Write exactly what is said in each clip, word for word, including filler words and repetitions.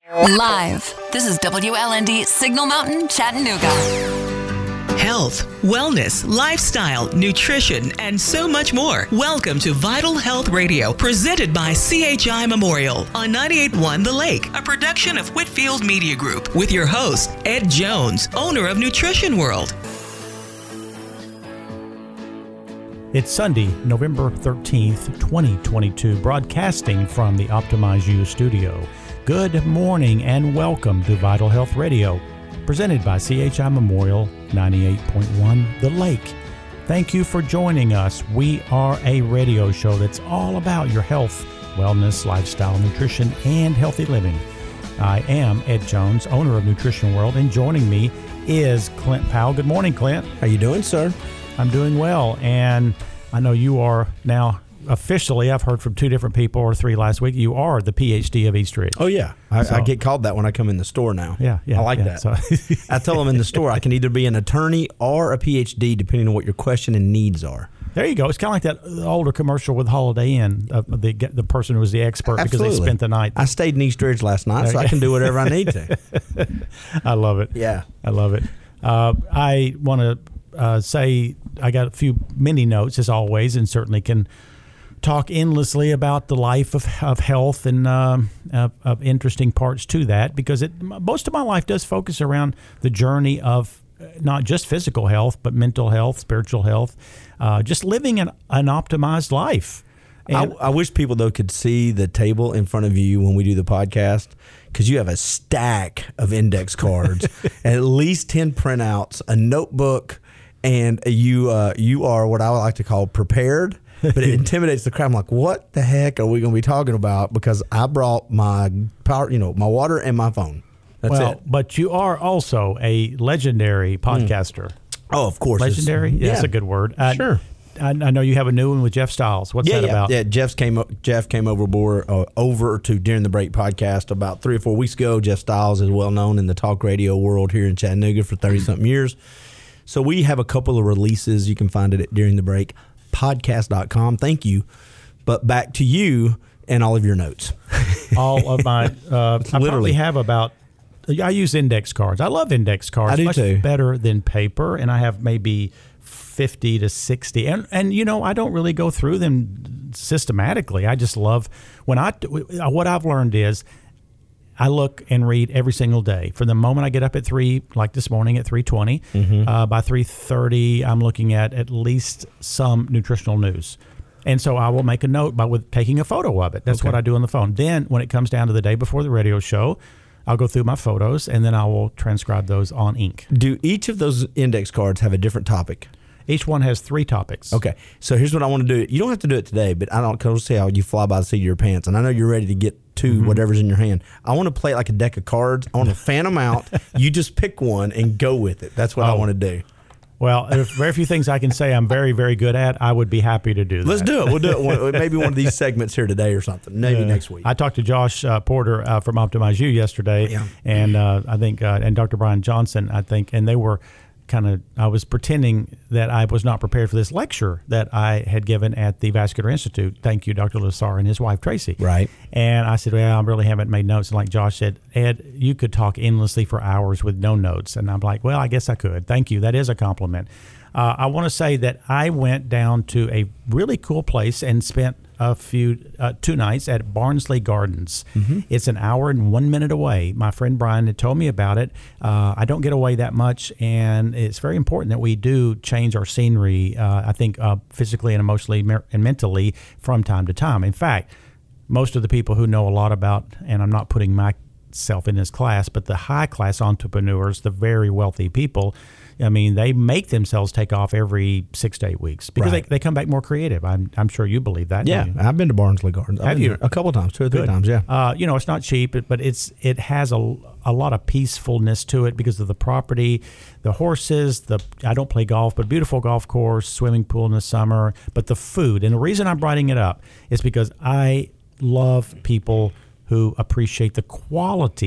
Live. This is W L N D Signal Mountain, Chattanooga. Health, wellness, lifestyle, nutrition, and so much more. Welcome to Vital Health Radio, presented by C H I Memorial on ninety-eight point one The Lake, a production of Whitfield Media Group, with your host, Ed Jones, owner of Nutrition World. It's Sunday, November thirteenth, twenty twenty-two, broadcasting from the Optimize You studio. Good morning and welcome to Vital Health Radio, presented by C H I Memorial ninety-eight point one The Lake. Thank you for joining us. We are a radio show that's all about your health, wellness, lifestyle, nutrition, and healthy living. I am Ed Jones, owner of Nutrition World, and joining me is Clint Powell. Good morning, Clint. How you doing, sir? I'm doing well, and I know you are now officially, I've heard from two different people or three last week, you are the P H D of East Ridge. Oh, yeah. I, So- I get called that when I come in the store now. Yeah, yeah. I like yeah. that. So, I tell them in the store I can either be an attorney or a P H D, depending on what your question and needs are. there you go. It's kind of like that older commercial with Holiday Inn, uh, the the person who was the expert because Absolutely. they spent the night. I stayed in East Ridge last night, There so you I can do whatever I need to. I love it. Yeah. I love it. Uh, I want to uh, say I got a few mini notes, as always, and certainly can talk endlessly about the life of, of health and um, of, of interesting parts to that, because it most of my life does focus around the journey of not just physical health, but mental health, spiritual health, uh, just living an, an optimized life. I, And I wish people, though, could see the table in front of you when we do the podcast, because you have a stack of index cards, at least ten printouts, a notebook, and you uh, you are what I would like to call prepared. But it intimidates the crowd. I'm like, what the heck are we going to be talking about? Because I brought my power, you know, my water and my phone. That's well, it. but you are also a legendary podcaster. Oh, of course. it's- Legendary? Yeah, that's a good word. Uh, Sure. I, I know you have a new one with Jeff Stiles. What's Yeah, that yeah, about? yeah. Jeff's came o- Jeff came overboard uh, over to During the Break podcast about three or four weeks ago. Jeff Stiles is well known in the talk radio world here in Chattanooga for thirty something years. So we have a couple of releases. You can find it at During the Break podcast dot com. Thank you. But back to you and all of your notes. All of my, uh, I probably Literally. have about, I use index cards. I love index cards. I do much too. better than paper, and I have maybe fifty to sixty. And, and you know, I don't really go through them systematically. I just love, when I, what I've learned is, I look and read every single day. From the moment I get up at three, like this morning at three twenty, Mm-hmm. uh, by three thirty, I'm looking at at least some nutritional news. And so I will make a note by with taking a photo of it. That's Okay. what I do on the phone. Then when it comes down to the day before the radio show, I'll go through my photos and then I will transcribe those on ink. Do each of those index cards have a different topic? Each one has three topics. Okay, so here's what I want to do. You don't have to do it today, but I don't cause see how you fly by the seat of your pants, and I know you're ready to get to Mm-hmm. whatever's in your hand. I want to play it like a deck of cards. I want to fan them out. You just pick one and go with it. That's what I Oh. want to do. Well, there's very few things I can say I'm very, very good at. I would be happy to do that. Let's do it. We'll do it. One, maybe one of these segments here today or something. Maybe Uh, next week. I talked to Josh uh, Porter uh, from Optimize You yesterday, Yeah. and uh, I think, uh, and Doctor Brian Johnson, I think, and they were kind of, I was pretending that I was not prepared for this lecture that I had given at the Vascular Institute. Thank you, Doctor Lassar and his wife, Tracy. Right. And I said, well, I really haven't made notes. And like Josh said, Ed, you could talk endlessly for hours with no notes. And I'm like, well, I guess I could. Thank you. That is a compliment. Uh, I want to say that I went down to a really cool place and spent a few uh, two nights at Barnsley Gardens. Mm-hmm. It's an hour and one minute away. My friend Brian had told me about it. Uh, I don't get away that much, and it's very important that we do change our scenery. Uh, I think uh, physically and emotionally mer- and mentally from time to time. In fact, most of the people who know a lot about, and I'm not putting myself in this class, but the high class entrepreneurs, the very wealthy people, I mean, they make themselves take off every six to eight weeks because Right. they, they come back more creative. I'm, I'm sure you believe that. Yeah, don't you? I've been to Barnsley Gardens. I've Have been you? there a couple of times, two or three Good. times. Yeah. Uh, you know, it's not cheap, but it's it has a, a lot of peacefulness to it because of the property, the horses, the I don't play golf, but beautiful golf course, swimming pool in the summer, but the food. And the reason I'm writing it up is because I love people who appreciate the quality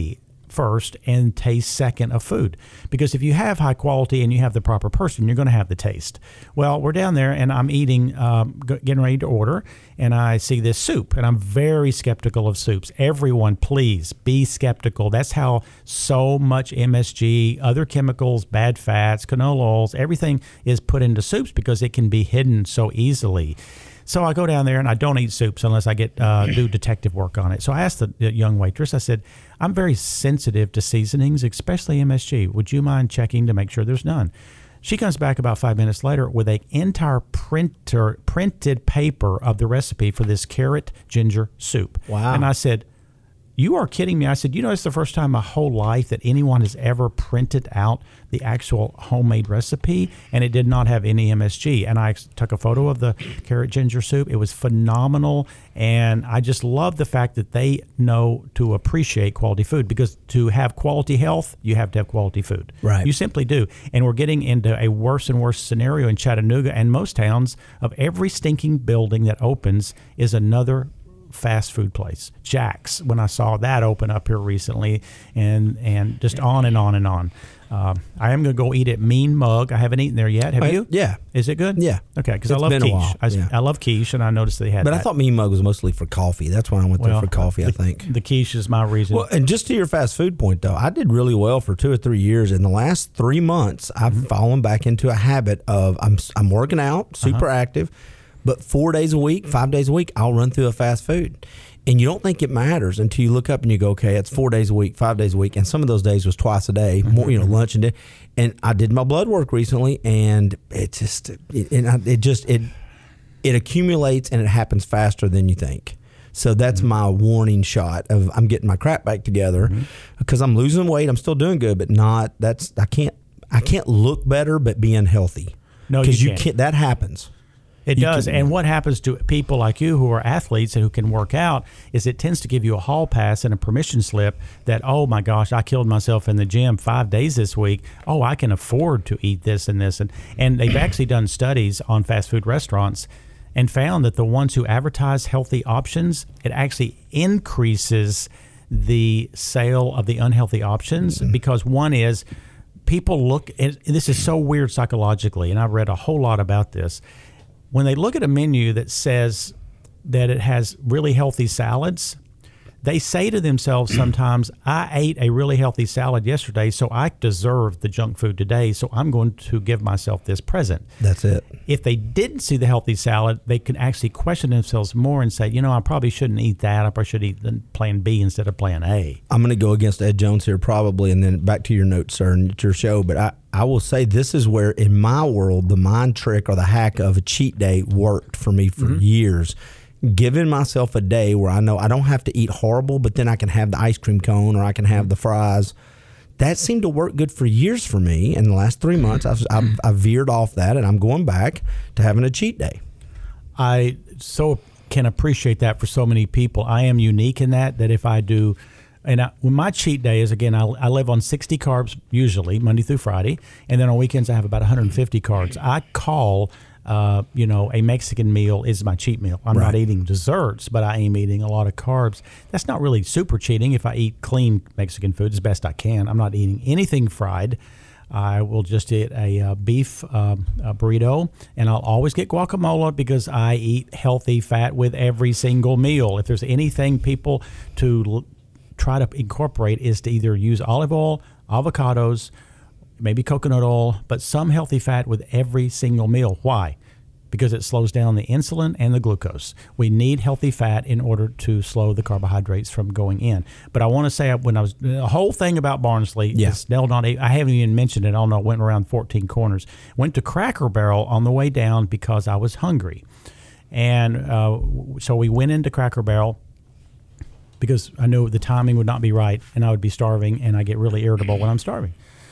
first and taste second of food. Because if you have high quality and you have the proper person, you're going to have the taste. Well, we're down there and I'm eating, um, getting ready to order, and I see this soup, and I'm very skeptical of soups. Everyone, please be skeptical. That's how so much M S G, other chemicals, bad fats, canola oils, everything is put into soups because it can be hidden so easily. So I go down there and I don't eat soups unless I get uh, do detective work on it. So I asked the, the young waitress, I said, I'm very sensitive to seasonings, especially M S G. Would you mind checking to make sure there's none? She comes back about five minutes later with an entire printer printed paper of the recipe for this carrot ginger soup. Wow. And I said, you are kidding me. I said, you know, it's the first time in my whole life that anyone has ever printed out the actual homemade recipe, and it did not have any M S G. And I took a photo of the carrot ginger soup. It was phenomenal, and I just love the fact that they know to appreciate quality food, because to have quality health, you have to have quality food. Right. You simply do. And we're getting into a worse and worse scenario in Chattanooga and most towns. Of every stinking building that opens is another fast food place. Jack's, when I saw that open up here recently, and and just on and on and on. Uh, I am going to go eat at Mean Mug. I haven't eaten there yet. Have I, you? Yeah. Is it good? Yeah. Okay, because I It's love been a quiche. while, I, yeah. I love quiche, and I noticed they had But that. I thought Mean Mug was mostly for coffee. That's why I went there Well, for coffee, the, I think. The quiche is my reason. Well, and just to your fast food point, though, I did really well for two or three years. In the last three months, I've Mm-hmm. fallen back into a habit of I'm I'm working out, super Uh-huh. active, but four days a week, five days a week, I'll run through a fast food. And you don't think it matters until you look up and you go, okay, it's four days a week, five days a week. And some of those days was twice a day, more, you know, lunch and dinner. And I did my blood work recently, and it just, it, and I, it just, it, it accumulates and it happens faster than you think. So that's mm-hmm. my warning shot of I'm getting my crap back together, mm-hmm. because I'm losing weight. I'm still doing good, but not, that's, I can't, I can't look better, but be unhealthy. No, Because you you can't. can't, that happens. It You does. can- And what happens to people like you who are athletes and who can work out is it tends to give you a hall pass and a permission slip that, oh my gosh, I killed myself in the gym five days this week. Oh, I can afford to eat this and this. And, and they've actually done studies on fast food restaurants and found that the ones who advertise healthy options, it actually increases the sale of the unhealthy options, mm-hmm. because one is people look, and this is so weird psychologically, and I've read a whole lot about this. When they look at a menu that says that it has really healthy salads, they say to themselves sometimes, I ate a really healthy salad yesterday, so I deserve the junk food today, so I'm going to give myself this present. That's it. If they didn't see the healthy salad, they could actually question themselves more and say, you know, I probably shouldn't eat that. I probably should eat the plan B instead of plan A. I'm going to go against Ed Jones here probably, and then back to your notes, sir, and it's your show. But I, I will say this is where, in my world, the mind trick or the hack of a cheat day worked for me for mm-hmm. years. Giving myself a day where I know I don't have to eat horrible, but then I can have the ice cream cone or I can have the fries. That seemed to work good for years for me. In the last three months, I've, I've, I've veered off that, and I'm going back to having a cheat day. I so can appreciate that for so many people. I am unique in that, that if I do, and I, when my cheat day is, again, I, I live on sixty carbs usually, Monday through Friday, and then on weekends I have about one hundred fifty carbs. I call Uh, you know, a Mexican meal is my cheat meal. I'm right. not eating desserts, but I am eating a lot of carbs. That's not really super cheating if I eat clean Mexican food as best I can. I'm not eating anything fried. I will just eat a uh, beef um, a burrito, and I'll always get guacamole because I eat healthy fat with every single meal. If there's anything people to l- try to incorporate is to either use olive oil, avocados, maybe coconut oil, but some healthy fat with every single meal. Why? Because it slows down the insulin and the glucose. We need healthy fat in order to slow the carbohydrates from going in. But I want to say, when I was, the whole thing about Barnsley, yeah. is nailed on. I haven't even mentioned it. I don't know, went around fourteen corners. Went to Cracker Barrel on the way down because I was hungry. And uh, so we went into Cracker Barrel because I knew the timing would not be right and I would be starving, and I get really irritable when I'm starving.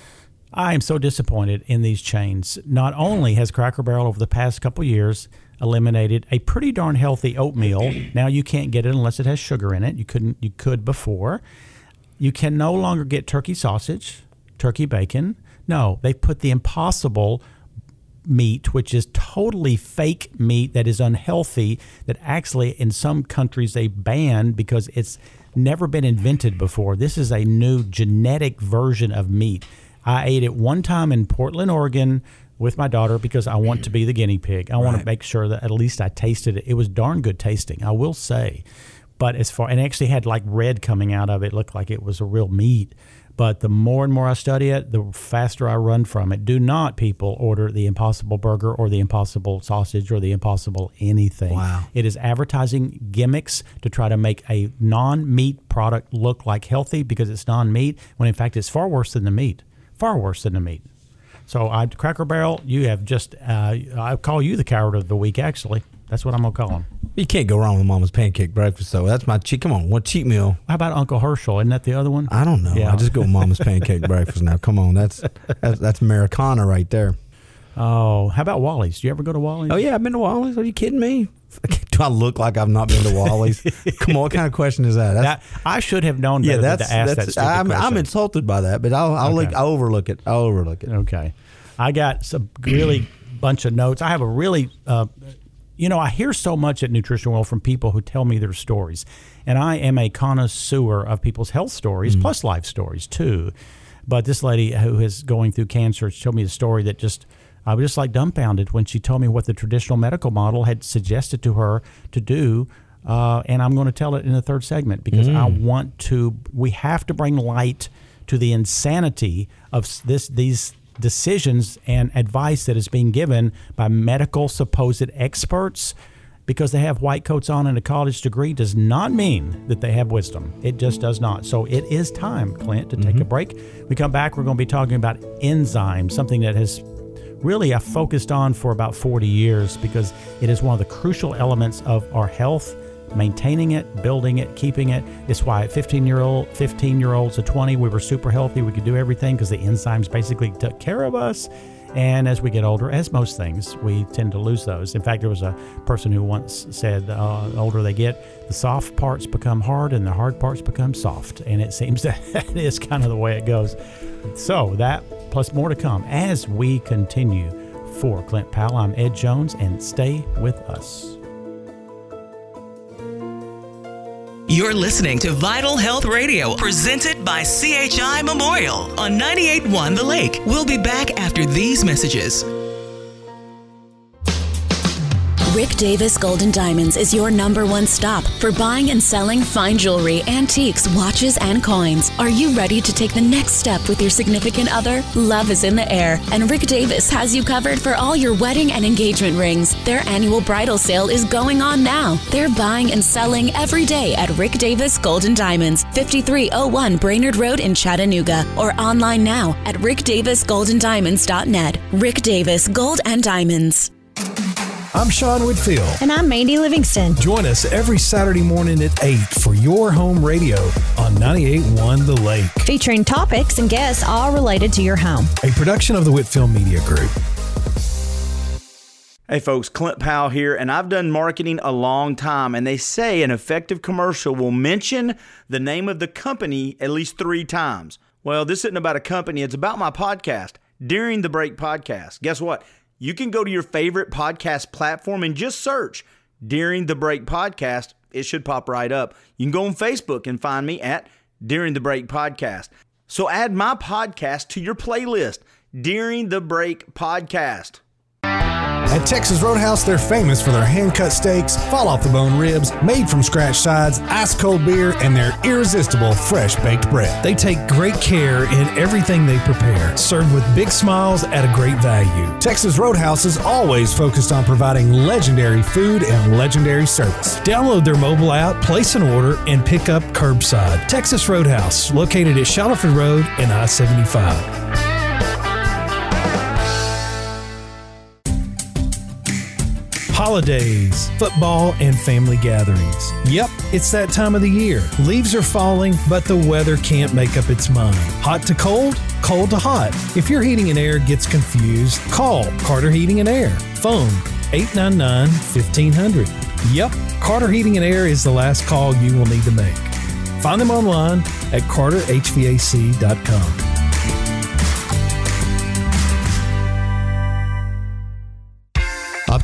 I am so disappointed in these chains. Not only has Cracker Barrel over the past couple years eliminated a pretty darn healthy oatmeal. Now you can't get it unless it has sugar in it. You couldn't. You could before. You can no longer get turkey sausage, turkey bacon. No, they put the Impossible meat, which is totally fake meat that is unhealthy, that actually in some countries they ban because it's never been invented before. This is a new genetic version of meat. I ate it one time in Portland, Oregon with my daughter because I want to be the guinea pig. I want Right. to make sure that at least I tasted it. It was darn good tasting, I will say. But as far, and it actually had like red coming out of it. It looked like it was a real meat. But the more and more I study it, the faster I run from it. Do not, people, order the Impossible Burger or the Impossible Sausage or the Impossible anything. Wow. It is advertising gimmicks to try to make a non-meat product look like healthy because it's non-meat, when in fact it's far worse than the meat. Far worse than the meat. So, I, Cracker Barrel, you have just, uh, I call you the coward of the week, actually. That's what I'm going to call him. You can't go wrong with Mama's pancake breakfast, though. That's my cheat. Come on, what cheat meal? How about Uncle Herschel? Isn't that the other one? I don't know. Yeah. I just go with Mama's pancake breakfast now. Come on, that's that's, that's Americana right there. Oh, how about Wally's? Do you ever go to Wally's? Oh, yeah, I've been to Wally's. Are you kidding me? Do I look like I've not been to Wally's? Come on, what kind of question is that? That's, That, I should have known yeah, better than that's, to ask that's that stupid I'm, question. I'm insulted by that, but I'll I'll, Okay. look, I'll overlook it. I'll overlook it. Okay. I got some really bunch of notes. I have a really, uh, you know, I hear so much at Nutrition World from people who tell me their stories. And I am a connoisseur of people's health stories, mm. plus life stories, too. But this lady who is going through cancer told me a story that just, I was just like dumbfounded when she told me what the traditional medical model had suggested to her to do. Uh, and I'm going to tell it in the third segment because mm. I want to, we have to bring light to the insanity of this these decisions and advice that is being given by medical supposed experts. Because they have white coats on and a college degree does not mean that they have wisdom. It just does not. So it is time, Clint, to take mm-hmm. a break. We come back, we're going to be talking about enzymes, something that has really I've focused on for about forty years because it is one of the crucial elements of our health. Maintaining it, building it, keeping it. It's why at fifteen-year-old, fifteen-year-olds to twenty, we were super healthy. We could do everything because the enzymes basically took care of us. And as we get older, as most things, we tend to lose those. In fact, there was a person who once said, uh, the older they get, the soft parts become hard and the hard parts become soft. And it seems that that is kind of the way it goes. So that plus more to come as we continue. For Clint Powell, I'm Ed Jones, and stay with us. You're listening to Vital Health Radio, presented by C H I Memorial on ninety-eight point one The Lake. We'll be back after these messages. Rick Davis Gold and Diamonds is your number one stop for buying and selling fine jewelry, antiques, watches, and coins. Are you ready to take the next step with your significant other? Love is in the air, and Rick Davis has you covered for all your wedding and engagement rings. Their annual bridal sale is going on now. They're buying and selling every day at Rick Davis Gold and Diamonds, fifty-three oh one Brainerd Road in Chattanooga, or online now at rick davis gold and diamonds dot net. Rick Davis Gold and Diamonds. I'm Sean Whitfield. And I'm Mandy Livingston. Join us every Saturday morning at eight for Your Home Radio on ninety-eight point one The Lake. Featuring topics and guests all related to your home. A production of the Whitfield Media Group. Hey folks, Clint Powell here, and I've done marketing a long time, and they say an effective commercial will mention the name of the company at least three times. Well, this isn't about a company, it's about my podcast, During the Break Podcast. Guess what? You can go to your favorite podcast platform and just search During the Break Podcast. It should pop right up. You can go on Facebook and find me at During the Break Podcast. So add my podcast to your playlist, During the Break Podcast. At Texas Roadhouse, they're famous for their hand-cut steaks, fall-off-the-bone ribs, made-from-scratch sides, ice-cold beer, and their irresistible fresh-baked bread. They take great care in everything they prepare, served with big smiles at a great value. Texas Roadhouse is always focused on providing legendary food and legendary service. Download their mobile app, place an order, and pick up curbside. Texas Roadhouse, located at Shallowford Road and I seventy-five. Holidays, football, and family gatherings. Yep, it's that time of the year. Leaves are falling, but the weather can't make up its mind. Hot to cold, cold to hot. If your heating and air gets confused, call Carter Heating and Air. Phone eight nine nine, fifteen hundred. Yep, Carter Heating and Air is the last call you will need to make. Find them online at carter h v a c dot com.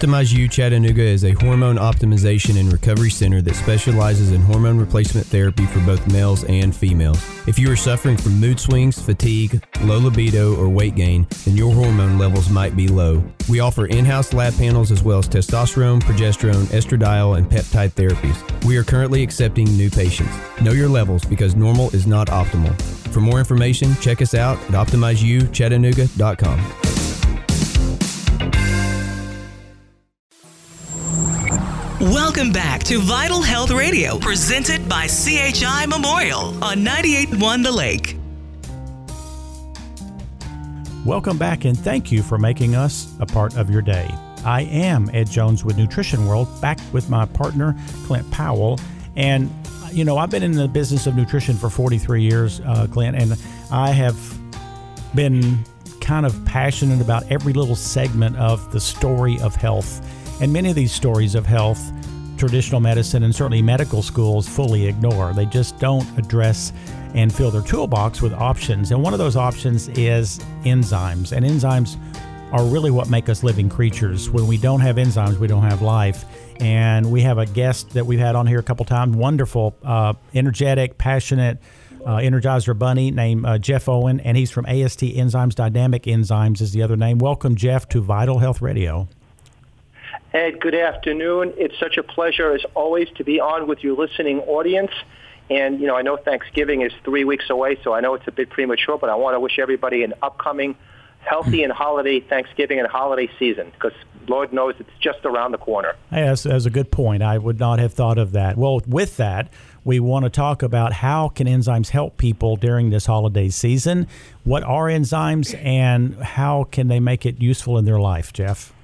Optimize U Chattanooga is a hormone optimization and recovery center that specializes in hormone replacement therapy for both males and females. If you are suffering from mood swings, fatigue, low libido, or weight gain, then your hormone levels might be low. We offer in-house lab panels as well as testosterone, progesterone, estradiol, and peptide therapies. We are currently accepting new patients. Know your levels because normal is not optimal. For more information, check us out at optimize u chattanooga dot com. Welcome back to Vital Health Radio, presented by C H I Memorial on ninety-eight point one The Lake. Welcome back, and thank you for making us a part of your day. I am Ed Jones with Nutrition World, back with my partner, Clint Powell. And, you know, I've been in the business of nutrition for forty-three years, uh, Clint, and I have been kind of passionate about every little segment of the story of health. And many of these stories of health, traditional medicine and certainly medical schools fully ignore. They just don't address and fill their toolbox with options. And one of those options is enzymes. And enzymes are really what make us living creatures. When we don't have enzymes, we don't have life. And we have a guest that we've had on here a couple times, wonderful, uh, energetic, passionate, uh, Energizer Bunny named uh, Jeff Owen, and he's from A S T Enzymes. Dynamic Enzymes is the other name. Welcome, Jeff, to Vital Health Radio. Ed, good afternoon. It's such a pleasure, as always, to be on with your listening audience. And, you know, I know Thanksgiving is three weeks away, so I know it's a bit premature, but I want to wish everybody an upcoming healthy and holiday Thanksgiving and holiday season, because Lord knows it's just around the corner. Hey, that's, that's a good point. I would not have thought of that. Well, with that, we want to talk about how can enzymes help people during this holiday season. What are enzymes, and how can they make it useful in their life, Jeff?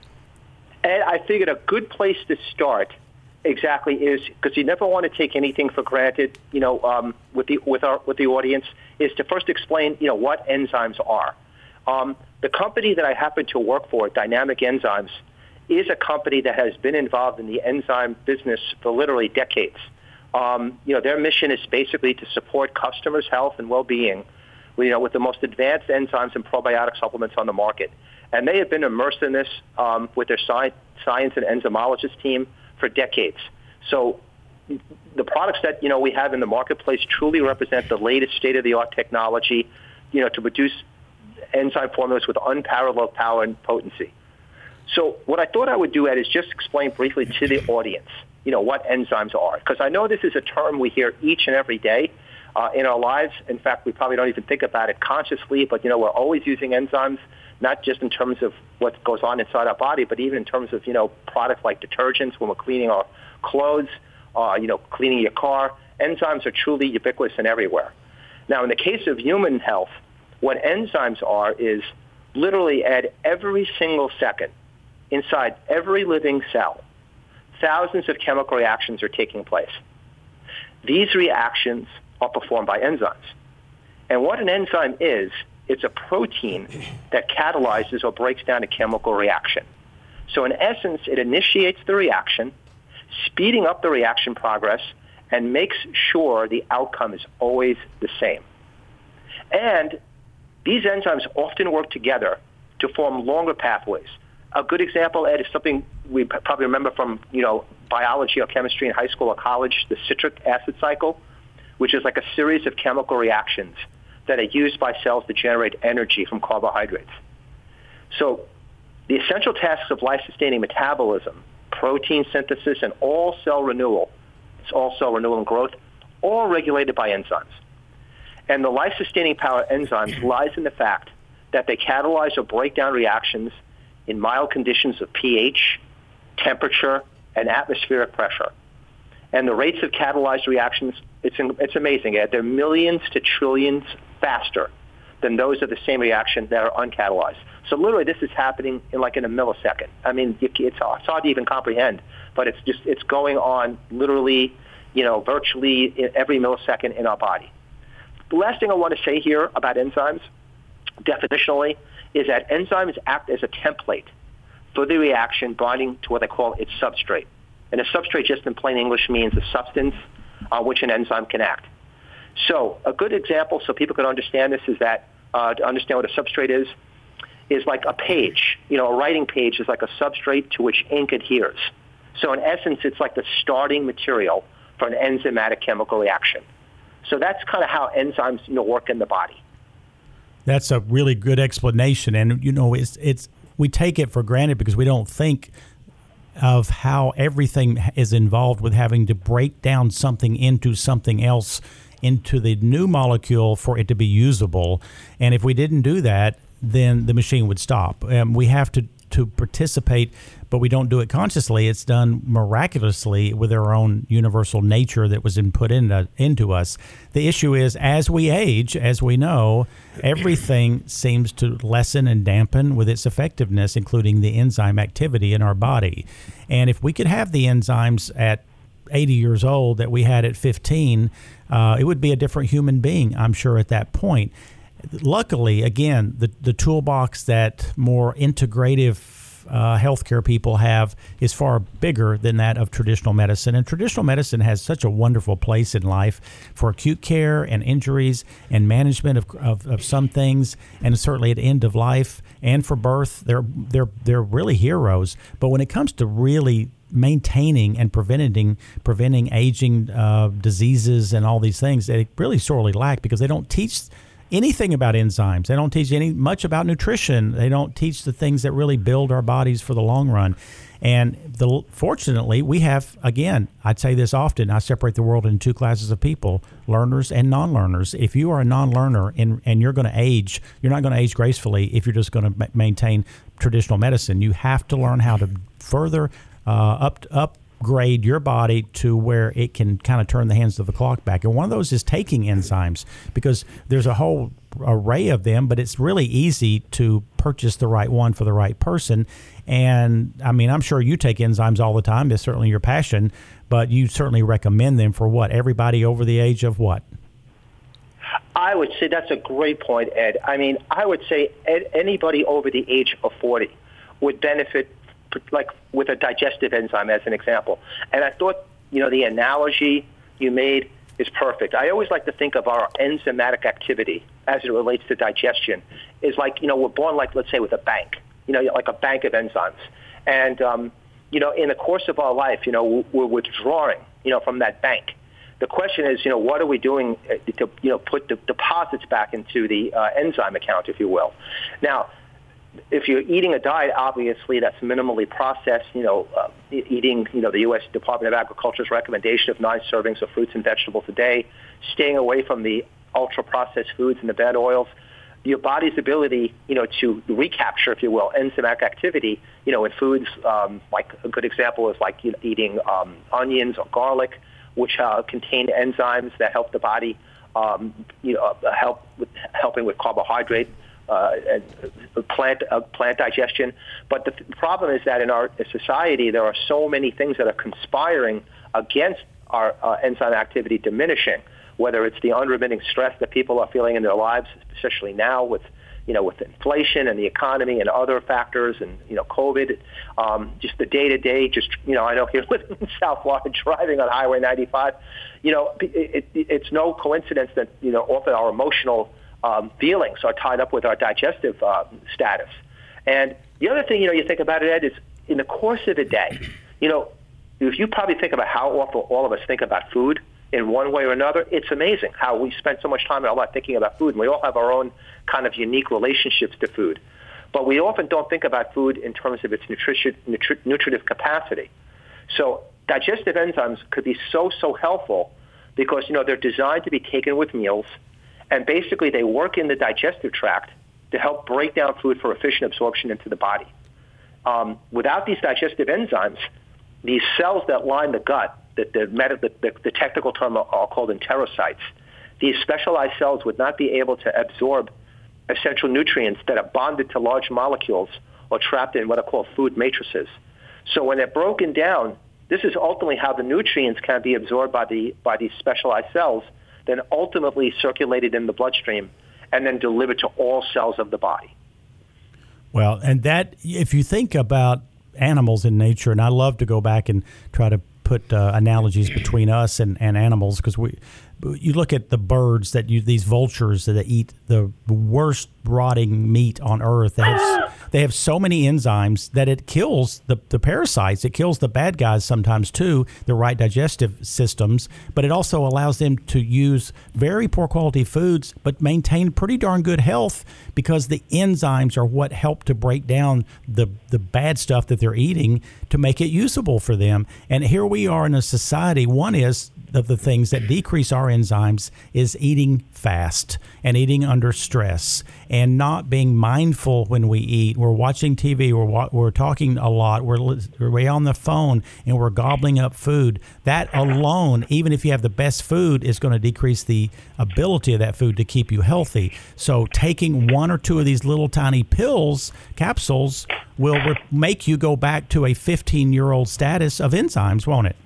And I figured a good place to start exactly is, because you never want to take anything for granted, you know, um, with the with our with the audience, is to first explain, you know, what enzymes are. Um, the company that I happen to work for, Dynamic Enzymes, is a company that has been involved in the enzyme business for literally decades. Um, you know, their mission is basically to support customers' health and well-being, you know, with the most advanced enzymes and probiotic supplements on the market. And they have been immersed in this um, with their science, science and enzymologist team for decades. So the products that, you know, we have in the marketplace truly represent the latest state-of-the-art technology, you know, to produce enzyme formulas with unparalleled power and potency. So what I thought I would do, Ed, is just explain briefly to the audience, you know, what enzymes are. Because I know this is a term we hear each and every day uh, in our lives. In fact, we probably don't even think about it consciously, but, you know, we're always using enzymes, not just in terms of what goes on inside our body, but even in terms of, you know, products like detergents when we're cleaning our clothes, uh, you know, cleaning your car. Enzymes are truly ubiquitous and everywhere. Now, in the case of human health, what enzymes are is literally at every single second, inside every living cell, thousands of chemical reactions are taking place. These reactions are performed by enzymes. And what an enzyme is, it's a protein that catalyzes or breaks down a chemical reaction. So in essence, it initiates the reaction, speeding up the reaction progress, and makes sure the outcome is always the same. And these enzymes often work together to form longer pathways. A good example, Ed, is something we probably remember from, you know, biology or chemistry in high school or college, the citric acid cycle, which is like a series of chemical reactions that are used by cells to generate energy from carbohydrates. So the essential tasks of life-sustaining metabolism, protein synthesis, and all cell renewal, it's all cell renewal and growth, all regulated by enzymes. And the life-sustaining power of enzymes lies in the fact that they catalyze or break down reactions in mild conditions of pH, temperature, and atmospheric pressure. And the rates of catalyzed reactions, it's, it's amazing, Ed. They're millions to trillions faster than those of the same reaction that are uncatalyzed. So literally this is happening in like in a millisecond. I mean, it's, it's hard to even comprehend, but it's just, it's going on literally, you know, virtually every millisecond in our body. The last thing I want to say here about enzymes, definitionally, is that enzymes act as a template for the reaction binding to what they call its substrate. And a substrate, just in plain English, means a substance on which an enzyme can act. So a good example, so people can understand this, is that uh, to understand what a substrate is, is like a page. You know, a writing page is like a substrate to which ink adheres. So in essence, it's like the starting material for an enzymatic chemical reaction. So that's kind of how enzymes, you know, work in the body. That's a really good explanation. And, you know, it's it's we take it for granted because we don't think of how everything is involved with having to break down something into something else, into the new molecule for it to be usable. And if we didn't do that, then the machine would stop. Um, we have to, to participate, but we don't do it consciously. It's done miraculously with our own universal nature that was input into, into us. The issue is, as we age, as we know, everything seems to lessen and dampen with its effectiveness, including the enzyme activity in our body. And if we could have the enzymes at eighty years old that we had at fifteen, uh, it would be a different human being, I'm sure, at that point. Luckily, again, the, the toolbox that more integrative uh, healthcare people have is far bigger than that of traditional medicine. And traditional medicine has such a wonderful place in life for acute care and injuries and management of, of, of some things, and certainly at end of life and for birth. They're they're they're really heroes. But when it comes to really maintaining and preventing preventing aging, uh, diseases, and all these things, they really sorely lack because they don't teach anything about enzymes. They don't teach any much about nutrition. They don't teach the things that really build our bodies for the long run. And the, fortunately, we have, again, I'd say this often, I separate the world into two classes of people, learners and non-learners. If you are a non-learner and, and you're going to age, you're not going to age gracefully if you're just going to ma- maintain traditional medicine. You have to learn how to further uh, up upgrade your body to where it can kind of turn the hands of the clock back. And one of those is taking enzymes, because there's a whole array of them, but it's really easy to purchase the right one for the right person. And I mean, I'm sure you take enzymes all the time. It's certainly your passion, but you certainly recommend them for what? Everybody over the age of what? I would say that's a great point, Ed. I mean, I would say ed, anybody over the age of forty would benefit, like with a digestive enzyme as an example. And I thought, you know, the analogy you made is perfect. I always like to think of our enzymatic activity as it relates to digestion is like, you know, we're born like, let's say, with a bank, you know, like a bank of enzymes. And, um, you know, in the course of our life, you know, we're withdrawing, you know, from that bank. The question is, you know, what are we doing to, you know, put the deposits back into the uh, enzyme account, if you will? Now, if you're eating a diet, obviously that's minimally processed, you know, uh, eating, you know, the U S Department of Agriculture's recommendation of nine servings of fruits and vegetables a day, staying away from the ultra-processed foods and the bad oils, your body's ability, you know, to recapture, if you will, enzymatic activity, you know, in foods, um, like a good example is like, you know, eating um, onions or garlic, which uh, contain enzymes that help the body, um, you know, uh, help with helping with carbohydrate uh, and plant uh, plant digestion. But the th- problem is that in our society, there are so many things that are conspiring against our uh, enzyme activity diminishing. Whether it's the unremitting stress that people are feeling in their lives, especially now with, you know, with inflation and the economy and other factors, and, you know, COVID, um, just the day-to-day, just, you know, I know here living in South Florida, driving on Highway ninety-five, you know, it, it, it's no coincidence that, you know, often our emotional um, feelings are tied up with our digestive uh, status. And the other thing, you know, you think about it, Ed, is in the course of a day, you know, if you probably think about how awful all of us think about food, in one way or another, it's amazing how we spend so much time in our life thinking about food, and we all have our own kind of unique relationships to food. But we often don't think about food in terms of its nutrition, nutri- nutritive capacity. So digestive enzymes could be so, so helpful because, you know, they're designed to be taken with meals, and basically they work in the digestive tract to help break down food for efficient absorption into the body. Um, without these digestive enzymes, these cells that line the gut, that the, the, the, the technical term are, are called enterocytes, these specialized cells would not be able to absorb essential nutrients that are bonded to large molecules or trapped in what are called food matrices. So when they're broken down, this is ultimately how the nutrients can be absorbed by the by these specialized cells, then ultimately circulated in the bloodstream, and then delivered to all cells of the body. Well, and that, if you think about animals in nature, and I love to go back and try to put uh, analogies between us and, and animals, because we, you look at the birds that you, these vultures that eat the worst rotting meat on earth. They have, they have so many enzymes that it kills the, the parasites. It kills the bad guys sometimes too, the right digestive systems, but it also allows them to use very poor quality foods but maintain pretty darn good health, because the enzymes are what help to break down the, the bad stuff that they're eating to make it usable for them. And here we are in a society, one is of the things that decrease our enzymes is eating fast and eating under stress and not being mindful when we eat. We're watching T V, we're wa- we're talking a lot, we're, we're on the phone, and we're gobbling up food. That alone, even if you have the best food, is going to decrease the ability of that food to keep you healthy. So taking one or two of these little tiny pills, capsules, will re- make you go back to a fifteen-year-old status of enzymes, won't it?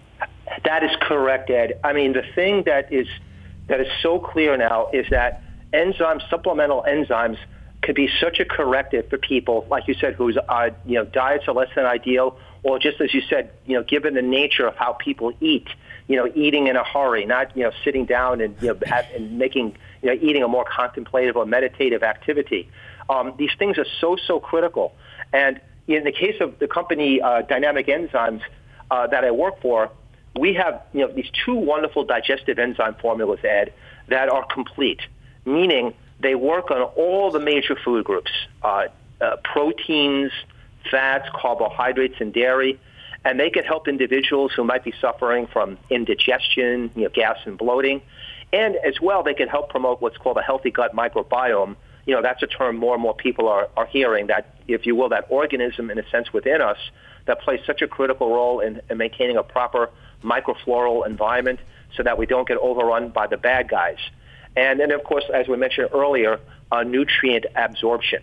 That is correct, Ed. I mean, the thing that is that is so clear now is that enzymes, supplemental enzymes, could be such a corrective for people, like you said, whose uh, you know diets are less than ideal, or just as you said, you know, given the nature of how people eat, you know, eating in a hurry, not you know sitting down and you know have, and making you know eating a more contemplative or meditative activity. Um, these things are so so critical, and in the case of the company uh, Dynamic Enzymes uh, that I work for, we have, you know, these two wonderful digestive enzyme formulas, Ed, that are complete, meaning they work on all the major food groups, uh, uh, proteins, fats, carbohydrates, and dairy, and they can help individuals who might be suffering from indigestion, you know, gas and bloating, and as well, they can help promote what's called a healthy gut microbiome. You know, that's a term more and more people are, are hearing, that, if you will, that organism, in a sense, within us that plays such a critical role in, in maintaining a proper microfloral environment so that we don't get overrun by the bad guys. And then, of course, as we mentioned earlier, uh, nutrient absorption.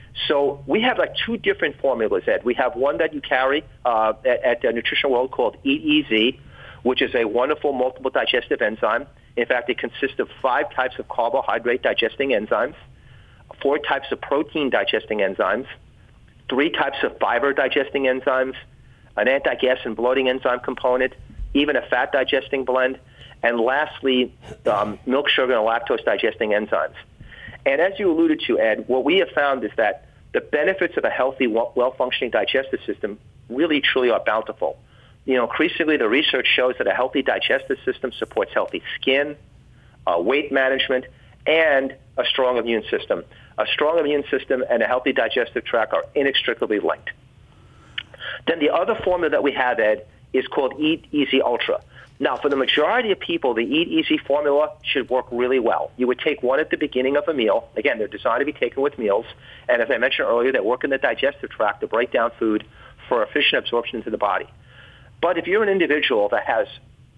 So we have like two different formulas, Ed. We have one that you carry uh, at, at uh, Nutrition World called Eat Easy, which is a wonderful multiple digestive enzyme. In fact, it consists of five types of carbohydrate digesting enzymes, four types of protein digesting enzymes, three types of fiber digesting enzymes, an anti-gas and bloating enzyme component, even a fat digesting blend, and lastly, um, milk, sugar, and lactose digesting enzymes. And as you alluded to, Ed, what we have found is that the benefits of a healthy, well-functioning digestive system really, truly are bountiful. You know, increasingly the research shows that a healthy digestive system supports healthy skin, uh, weight management, and a strong immune system. A strong immune system and a healthy digestive tract are inextricably linked. Then the other formula that we have, Ed, is called Eat Easy Ultra. Now, for the majority of people, the Eat Easy formula should work really well. You would take one at the beginning of a meal. Again, they're designed to be taken with meals. And as I mentioned earlier, they work in the digestive tract to break down food for efficient absorption into the body. But if you're an individual that has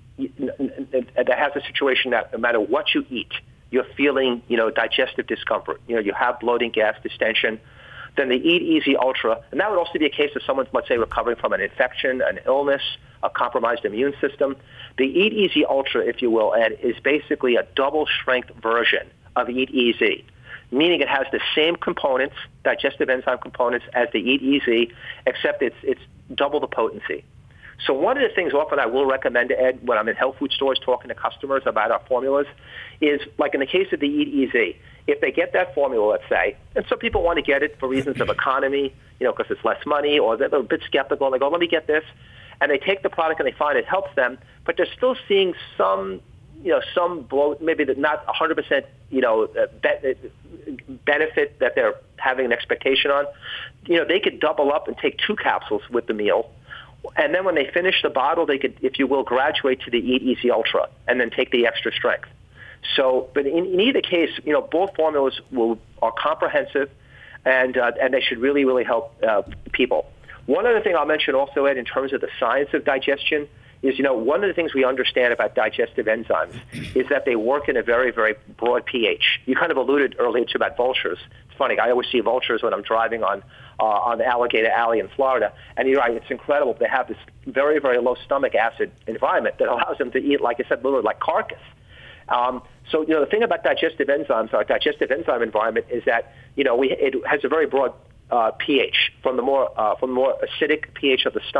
that has a situation that no matter what you eat, you're feeling, you know, digestive discomfort, you know, you have bloating, gas, distension, then the Eat Easy Ultra, and that would also be a case of someone, let's say, recovering from an infection, an illness, a compromised immune system. The Eat Easy Ultra, if you will, Ed, is basically a double-strength version of Eat Easy, meaning it has the same components, digestive enzyme components, as the Eat Easy, except it's it's double the potency. So one of the things often I will recommend, Ed, when I'm in health food stores talking to customers about our formulas is, like in the case of the Eat Easy, if they get that formula, let's say, and some people want to get it for reasons of economy, you know, because it's less money, or they're a bit skeptical, and they go, let me get this, and they take the product and they find it helps them, but they're still seeing some, you know, some bloat, maybe not one hundred percent, you know, be- benefit that they're having an expectation on. You know, they could double up and take two capsules with the meal. And then when they finish the bottle, they could, if you will, graduate to the Eat Easy Ultra and then take the extra strength. So, but in, in either case, you know, both formulas will, are comprehensive, and uh, and they should really, really help uh, people. One other thing I'll mention also, Ed, in terms of the science of digestion is, you know, one of the things we understand about digestive enzymes is that they work in a very, very broad pH. You kind of alluded earlier to about vultures. It's funny, I always see vultures when I'm driving on uh, on the Alligator Alley in Florida, and you're right, it's incredible. They have this very, very low stomach acid environment that allows them to eat, like I said, literally like carcass. Um, so, you know, the thing about digestive enzymes, our digestive enzyme environment, is that, you know, we, it has a very broad uh, pH, from the more uh, from the more acidic pH of the stomach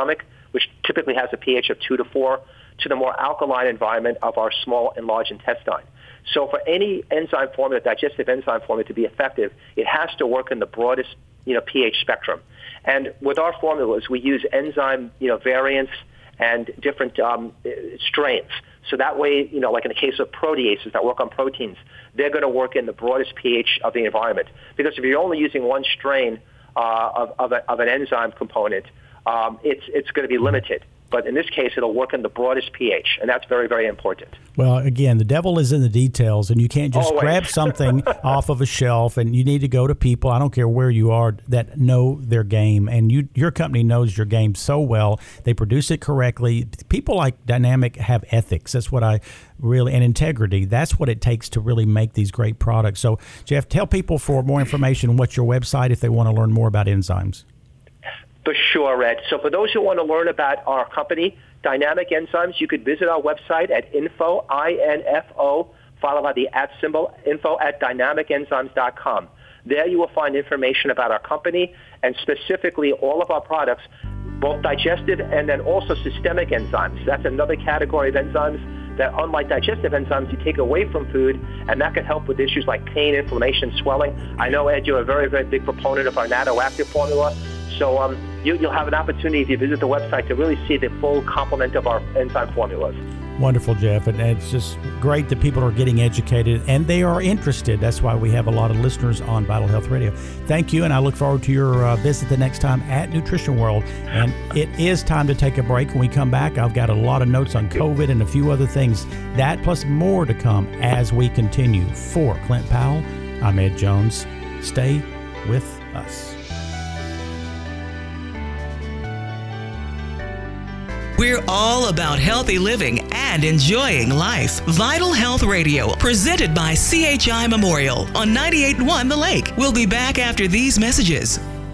which typically has a pH of two to four, to the more alkaline environment of our small and large intestine. So for any enzyme formula, digestive enzyme formula to be effective, it has to work in the broadest, you know, pH spectrum. And with our formulas, we use enzyme, you know, variants and different um, strains. So that way, you know, like in the case of proteases that work on proteins, they're going to work in the broadest pH of the environment. Because if you're only using one strain uh, of, of, a, of an enzyme component, um, it's, it's going to be limited. But in this case, it'll work in the broadest pH, and that's very, very important. Well, again, the devil is in the details, and you can't just Always. grab something off of a shelf, and you need to go to people, I don't care where you are, that know their game. And you, your company knows your game so well. They produce it correctly. People like Dynamic have ethics. That's what I really, and integrity. That's what it takes to really make these great products. So, Jeff, tell people for more information what's your website if they want to learn more about enzymes. For sure, Ed. So for those who want to learn about our company, Dynamic Enzymes, you could visit our website at info, I N F O, followed by the at symbol, info at dynamic enzymes dot com. There you will find information about our company and specifically all of our products, both digestive and then also systemic enzymes. That's another category of enzymes that, unlike digestive enzymes, you take away from food, and that can help with issues like pain, inflammation, swelling. I know, Ed, you're a very, very big proponent of our NatoActive formula. So um, you, you'll have an opportunity if you visit the website to really see the full complement of our enzyme formulas. Wonderful, Jeff. And it's just great that people are getting educated and they are interested. That's why we have a lot of listeners on Vital Health Radio. Thank you, and I look forward to your uh, visit the next time at Nutrition World. And it is time to take a break. When we come back, I've got a lot of notes on COVID and a few other things. That plus more to come as we continue. For Clint Powell, I'm Ed Jones. Stay with us. We're all about healthy living and enjoying life. Vital Health Radio, presented by C H I Memorial on ninety-eight point one The Lake. We'll be back after these messages.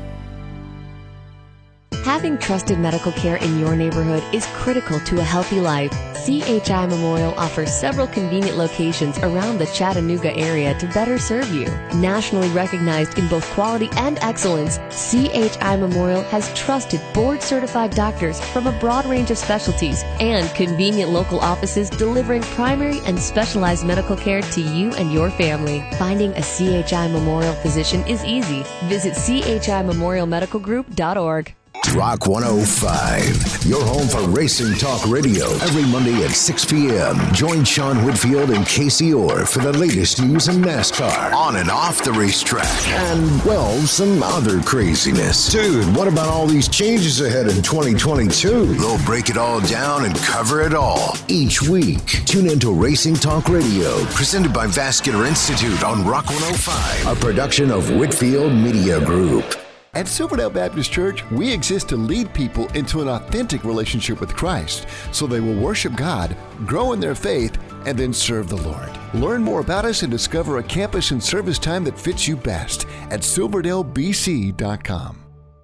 Having trusted medical care in your neighborhood is critical to a healthy life. C H I Memorial offers several convenient locations around the Chattanooga area to better serve you. Nationally recognized in both quality and excellence, C H I Memorial has trusted board-certified doctors from a broad range of specialties and convenient local offices delivering primary and specialized medical care to you and your family. Finding a C H I Memorial physician is easy. Visit c h i memorial medical group dot org. Rock one oh five, your home for racing talk radio. Every Monday at six p.m. Join Sean Whitfield and Casey Orr for the latest news in NASCAR, on and off the racetrack, and, well, some other craziness. Dude, what about all these changes ahead in twenty twenty-two? We'll break it all down and cover it all each week. Tune into Racing Talk Radio, presented by Vascular Institute on Rock one oh five, a production of Whitfield Media Group. At Silverdale Baptist Church, we exist to lead people into an authentic relationship with Christ so they will worship God, grow in their faith, and then serve the Lord. Learn more about us and discover a campus and service time that fits you best at silverdale b c dot com.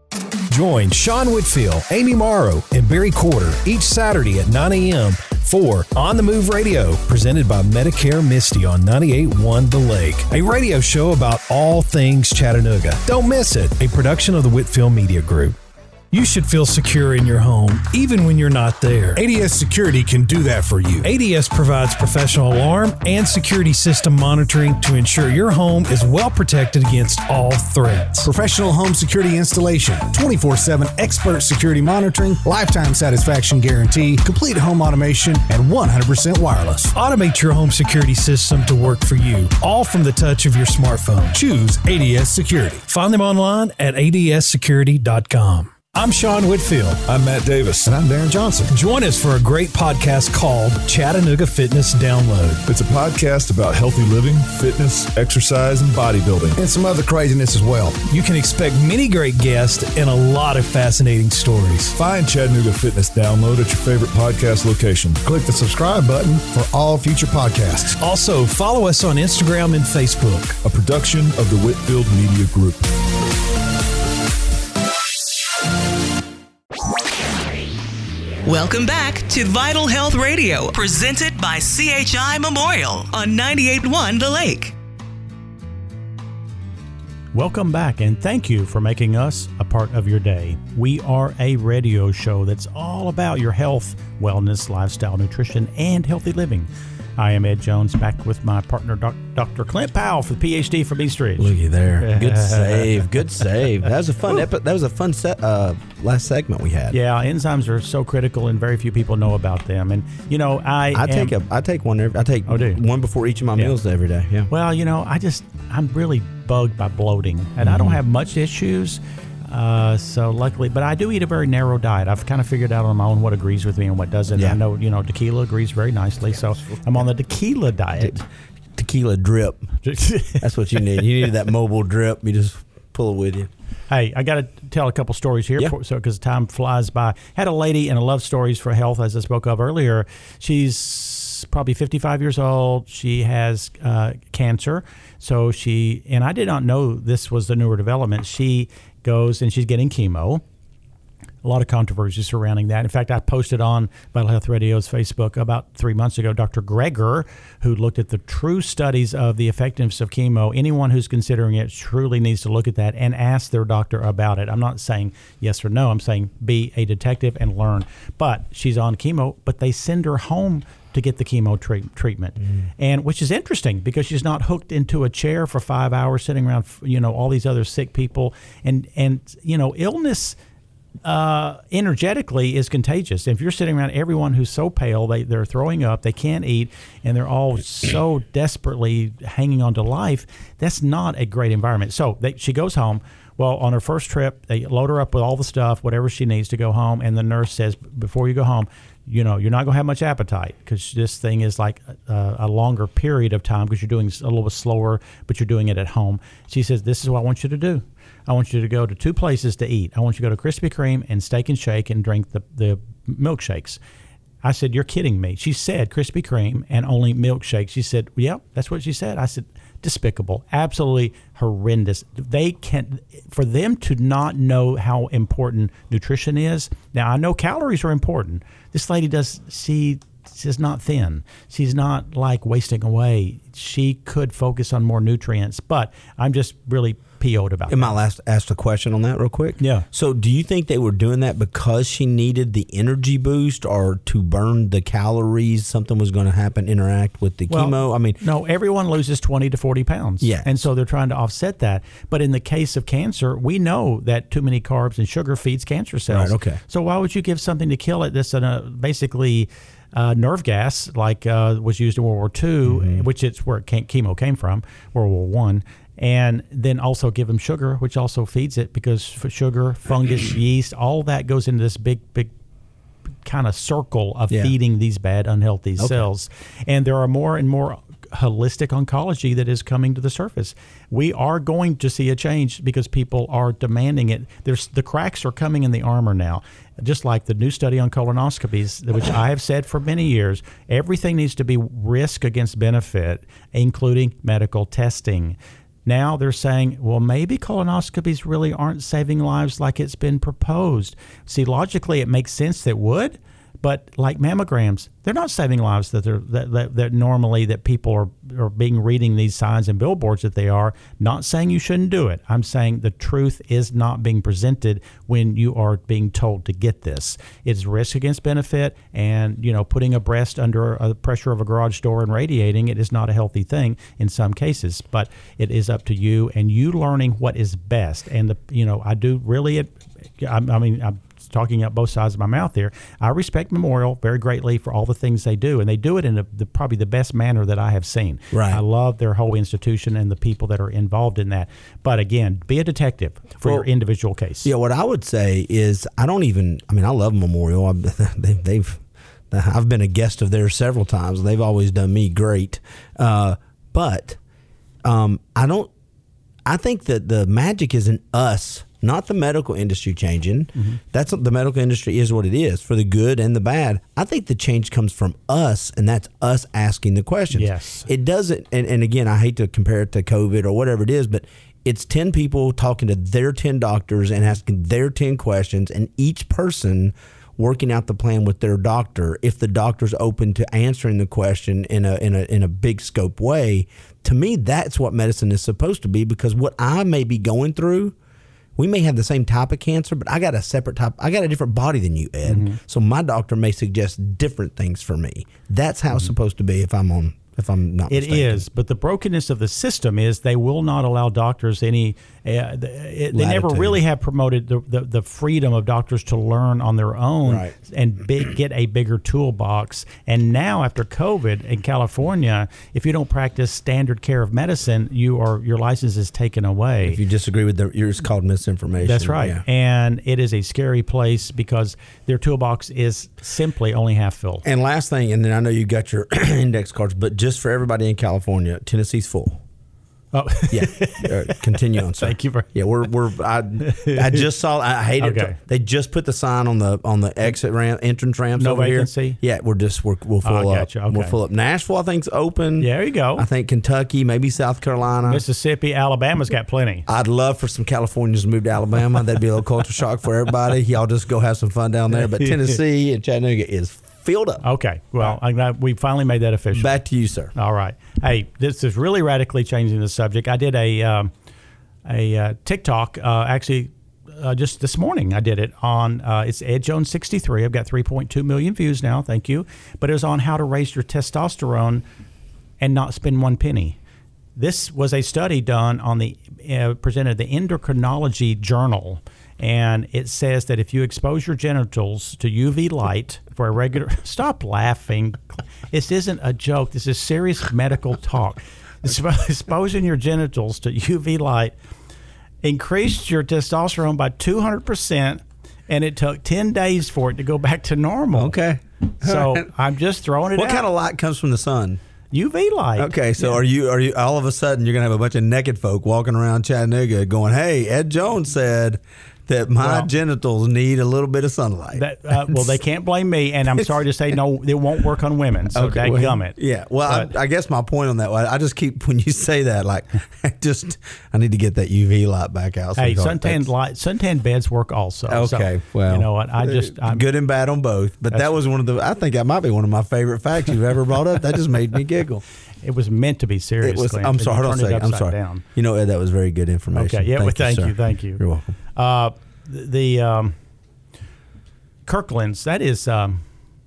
Join Sean Whitfield, Amy Morrow, and Barry Corder each Saturday at nine a.m. for On the Move Radio, presented by Medicare Misty on ninety-eight point one The Lake, a radio show about all things Chattanooga. Don't miss it, a production of the Whitfield Media Group. You should feel secure in your home, even when you're not there. A D S Security can do that for you. A D S provides professional alarm and security system monitoring to ensure your home is well protected against all threats. Professional home security installation, twenty-four seven expert security monitoring, lifetime satisfaction guarantee, complete home automation, and one hundred percent wireless. Automate your home security system to work for you, all from the touch of your smartphone. Choose A D S Security. Find them online at a d s security dot com. I'm Sean Whitfield. I'm Matt Davis. And I'm Darren Johnson. Join us for a great podcast called Chattanooga Fitness Download. It's a podcast about healthy living, fitness, exercise, and bodybuilding. And some other craziness as well. You can expect many great guests and a lot of fascinating stories. Find Chattanooga Fitness Download at your favorite podcast location. Click the subscribe button for all future podcasts. Also, follow us on Instagram and Facebook. A production of the Whitfield Media Group. Welcome back to Vital Health Radio, presented by C H I Memorial on ninety-eight point one The Lake. Welcome back, and thank you for making us a part of your day. We are a radio show that's all about your health, wellness, lifestyle, nutrition, and healthy living. I am Ed Jones, back with my partner, Doc, Doctor Clint Powell, for the P H D from East Ridge. Looky there. Good save. Good save. That was a fun epi- That was a fun set, uh, last segment we had. Yeah, enzymes are so critical, and very few people know about them. And, you know, I I am, take a I take one every, I take oh, do you? one before each of my Yeah. meals every day. Yeah. Well, you know, I just, I'm really bugged by bloating, and mm-hmm. I don't have much issues. Uh, so luckily, but I do eat a very narrow diet. I've kind of figured out on my own what agrees with me and what doesn't. Yeah. I know, you know, tequila agrees very nicely. So I'm on the tequila diet. Te- tequila drip. That's what you need. You need that mobile drip. You just pull it with you. Hey, I got to tell a couple stories here, Yeah. for, so because time flies by. Had a lady in a Love Stories for Health, as I spoke of earlier. She's probably fifty-five years old. She has uh, cancer. So she, and I did not know this was the newer development. She goes and she's getting chemo. A lot of controversy surrounding that. In fact, I posted on Vital Health Radio's Facebook about three months ago, Doctor Greger, who looked at the true studies of the effectiveness of chemo. Anyone who's considering it truly needs to look at that and ask their doctor about it. I'm not saying yes or no. I'm saying be a detective and learn. But she's on chemo, but they send her home to get the chemo treat, treatment, mm. and which is interesting because she's not hooked into a chair for five hours sitting around, you know, all these other sick people, and and you know, illness uh, energetically is contagious. If you're sitting around everyone who's so pale, they they're throwing up, they can't eat, and they're all so desperately hanging on to life, that's not a great environment. So they, she goes home. Well, on her first trip, they load her up with all the stuff, whatever she needs to go home, and the nurse says, before you go home, you know, you're not going to have much appetite because this thing is like a, a longer period of time because you're doing a little bit slower, but you're doing it at home. She says, this is what I want you to do. I want you to go to two places to eat. I want you to go to Krispy Kreme and Steak and Shake and drink the, the milkshakes. I said, you're kidding me. She said Krispy Kreme and only milkshakes. She said, yep, yeah, that's what she said. I said, despicable, absolutely horrendous. They can, for them to not know how important nutrition is. Now, I know calories are important. This lady does, she, she's not thin. She's not like wasting away. She could focus on more nutrients, but I'm just really P O'd about Am that. I last asked a question on that real quick? Yeah. So do you think they were doing that because she needed the energy boost or to burn the calories? Something was going to happen, interact with the Well, chemo? I mean, no, everyone loses twenty to forty pounds. Yeah. And so they're trying to offset that. But in the case of cancer, we know that too many carbs and sugar feeds cancer cells. Right, okay. So why would you give something to kill it that's uh, basically uh, nerve gas, like uh, was used in World War Two, mm-hmm. which it's where it came, chemo came from, World War One. And then also give them sugar, which also feeds it because for sugar, fungus, yeast, all that goes into this big, big kind of circle of Yeah. feeding these bad, unhealthy Okay. cells. And there are more and more holistic oncology that is coming to the surface. We are going to see a change because people are demanding it. There's the cracks are coming in the armor now. Just like the new study on colonoscopies, which I have said for many years, everything needs to be risk against benefit, including medical testing. Now they're saying, well, maybe colonoscopies really aren't saving lives like it's been proposed. See, logically, it makes sense that it would, but like mammograms, they're not saving lives that they're that, that, that normally that people are, are being reading these signs and billboards that they are. Not saying you shouldn't do it. I'm saying the truth is not being presented when you are being told to get this. It's risk against benefit, and you know, putting a breast under a pressure of a garage door and radiating it is not a healthy thing in some cases. But it is up to you and you learning what is best. And the you know, I do really. I, I mean, I'm talking out both sides of my mouth here. I respect Memorial very greatly for all the things they do, and they do it in a, the, probably the best manner that I have seen. Right. I love their whole institution and the people that are involved in that. But again, be a detective for Well, your individual case. Yeah, what I would say is I don't even, I mean, I love Memorial. I, they, they've, I've been a guest of theirs several times. They've always done me great. Uh, but um, I don't, I think that the magic is in us, not the medical industry changing. Mm-hmm. That's the medical industry is what it is for the good and the bad. I think the change comes from us, and that's us asking the questions. Yes. It doesn't, and, and again, I hate to compare it to COVID or whatever it is, but it's ten people talking to their ten doctors and asking their ten questions, and each person working out the plan with their doctor. If the doctor's open to answering the question in a in a in a big scope way, to me, that's what medicine is supposed to be, because what I may be going through, we may have the same type of cancer, but I got a separate type. I got a different body than you, Ed. Mm-hmm. So my doctor may suggest different things for me. That's how mm-hmm. it's supposed to be if I'm on. If I'm not It mistaken. is, but the brokenness of the system is they will not allow doctors any. Uh, they they never really have promoted the, the, the freedom of doctors to learn on their own right. and big, get a bigger toolbox. And now after COVID in California, if you don't practice standard care of medicine, you are your license is taken away. If you disagree with the, it's called misinformation. That's right, yeah. And it is a scary place because their toolbox is simply only half filled. And last thing, and then I know you got your index cards, but just for everybody in California, Tennessee's full. Oh yeah, uh, continue on. Sir. Thank you for. Yeah, we're we're. I, I just saw. I hate it. Okay. They just put the sign on the on the exit ramp, entrance ramps no over vacancy? here. Yeah, we're just we're we'll full oh, up. Gotcha. Okay. We're full up. Nashville, I think's open. Yeah, there you go. I think Kentucky, maybe South Carolina, Mississippi, Alabama's got plenty. I'd love for some Californians to move to Alabama. That'd be a little culture shock for everybody. Y'all just go have some fun down there. But Tennessee and Chattanooga is filled up. Okay. Well, I'm glad we finally made that official. Back to you, sir. All right. Hey, this is really radically changing the subject. I did a um, a uh, TikTok uh, actually uh, just this morning. I did it on uh, it's Ed Jones sixty-three. I've got three point two million views now. Thank you. But it was on how to raise your testosterone and not spend one penny. This was a study done on the uh, presented the Endocrinology Journal. And it says that if you expose your genitals to U V light for a regular... Stop laughing. This isn't a joke. This is serious medical talk. Exposing your genitals to U V light increased your testosterone by two hundred percent, and it took ten days for it to go back to normal. Okay. So I'm just throwing it what out. What kind of light comes from the sun? U V light. Okay, so yeah. are you are you all of a sudden you're gonna have a bunch of naked folk walking around Chattanooga going, "Hey, Ed Jones said that my well, genitals need a little bit of sunlight." That, uh, well, they can't blame me, and I'm sorry to say, no, it won't work on women. So okay, that well, gummit. Yeah. Well, I, I guess my point on that, I just keep when you say that, like, I just I need to get that U V light back out. Hey, suntan light, suntan beds work also. Okay. So, well, you know what? I just I'm, good and bad on both. But that was one of the. I think that might be one of my favorite facts you've ever brought up. That just made me giggle. It was meant to be serious. It was, Glenn, I'm sorry. Hold on a second. I'm sorry. Down. You know, Ed, that was very good information. Okay. Yeah. Thank well, thank you. you. Thank you. You're welcome. Uh, the um, Kirkland's, that is um,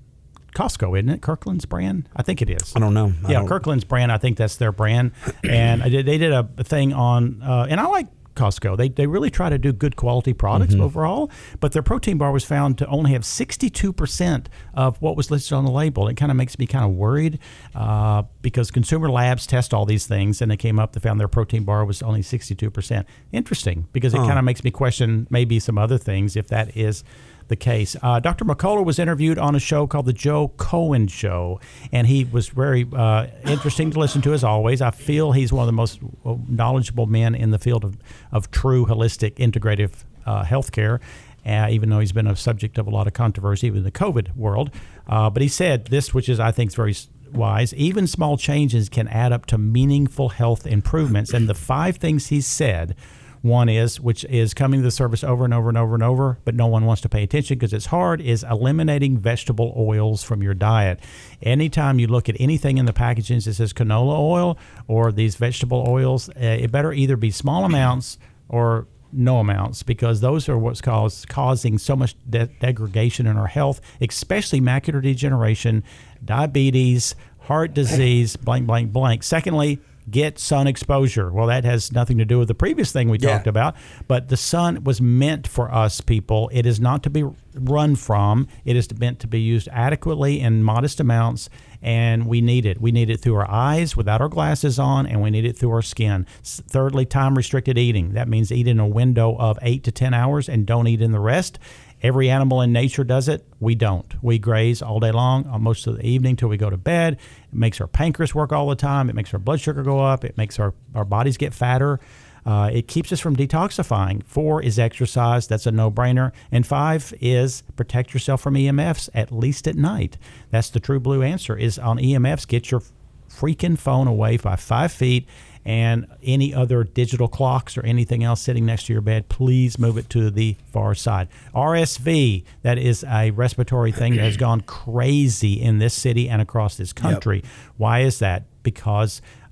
Costco, isn't it? Kirkland's brand? I think it is. I don't know. I yeah, don't. Kirkland's brand. I think that's their brand. And I did, they did a thing on, uh, and I like Costco. They they really try to do good quality products mm-hmm. overall, but their protein bar was found to only have sixty-two percent of what was listed on the label. It kind of makes me kind of worried uh, because consumer labs test all these things, and they came up, they found their protein bar was only sixty-two percent. Interesting, because it huh. kind of makes me question maybe some other things if that is the case. Uh, Doctor McCullough was interviewed on a show called The Joe Cohen Show, and he was very uh, interesting to listen to as always. I feel he's one of the most knowledgeable men in the field of, of true holistic integrative uh, healthcare, uh, even though he's been a subject of a lot of controversy in the COVID world. Uh, but he said this, which is I think is very wise, even small changes can add up to meaningful health improvements. And the five things he said, one is, which is coming to the surface over and over and over and over, but no one wants to pay attention because it's hard, is eliminating vegetable oils from your diet. Anytime you look at anything in the packaging that says canola oil or these vegetable oils, uh, it better either be small amounts or no amounts, because those are what's caused, causing so much de- degradation in our health, especially macular degeneration, diabetes, heart disease, blank, blank, blank. Secondly, get sun exposure. Well, that has nothing to do with the previous thing we yeah. talked about, but the sun was meant for us, people. It is not to be run from. It is meant to be used adequately in modest amounts, and we need it. We need it through our eyes without our glasses on, and we need it through our skin. Thirdly, time-restricted eating. That means eat in a window of eight to ten hours and don't eat in the rest. Every animal in nature does it. We don't. We graze all day long, most of the evening till we go to bed. It makes our pancreas work all the time. It makes our blood sugar go up. It makes our, our bodies get fatter. Uh, it keeps us from detoxifying. Four is exercise. That's a no-brainer. And five is protect yourself from E M Fs, at least at night. That's the true blue answer, is on E M Fs, get your freaking phone away by five feet. And any other digital clocks or anything else sitting next to your bed, please move it to the far side. R S V, that is a respiratory thing that has gone crazy in this city and across this country. Yep. Why is that? Because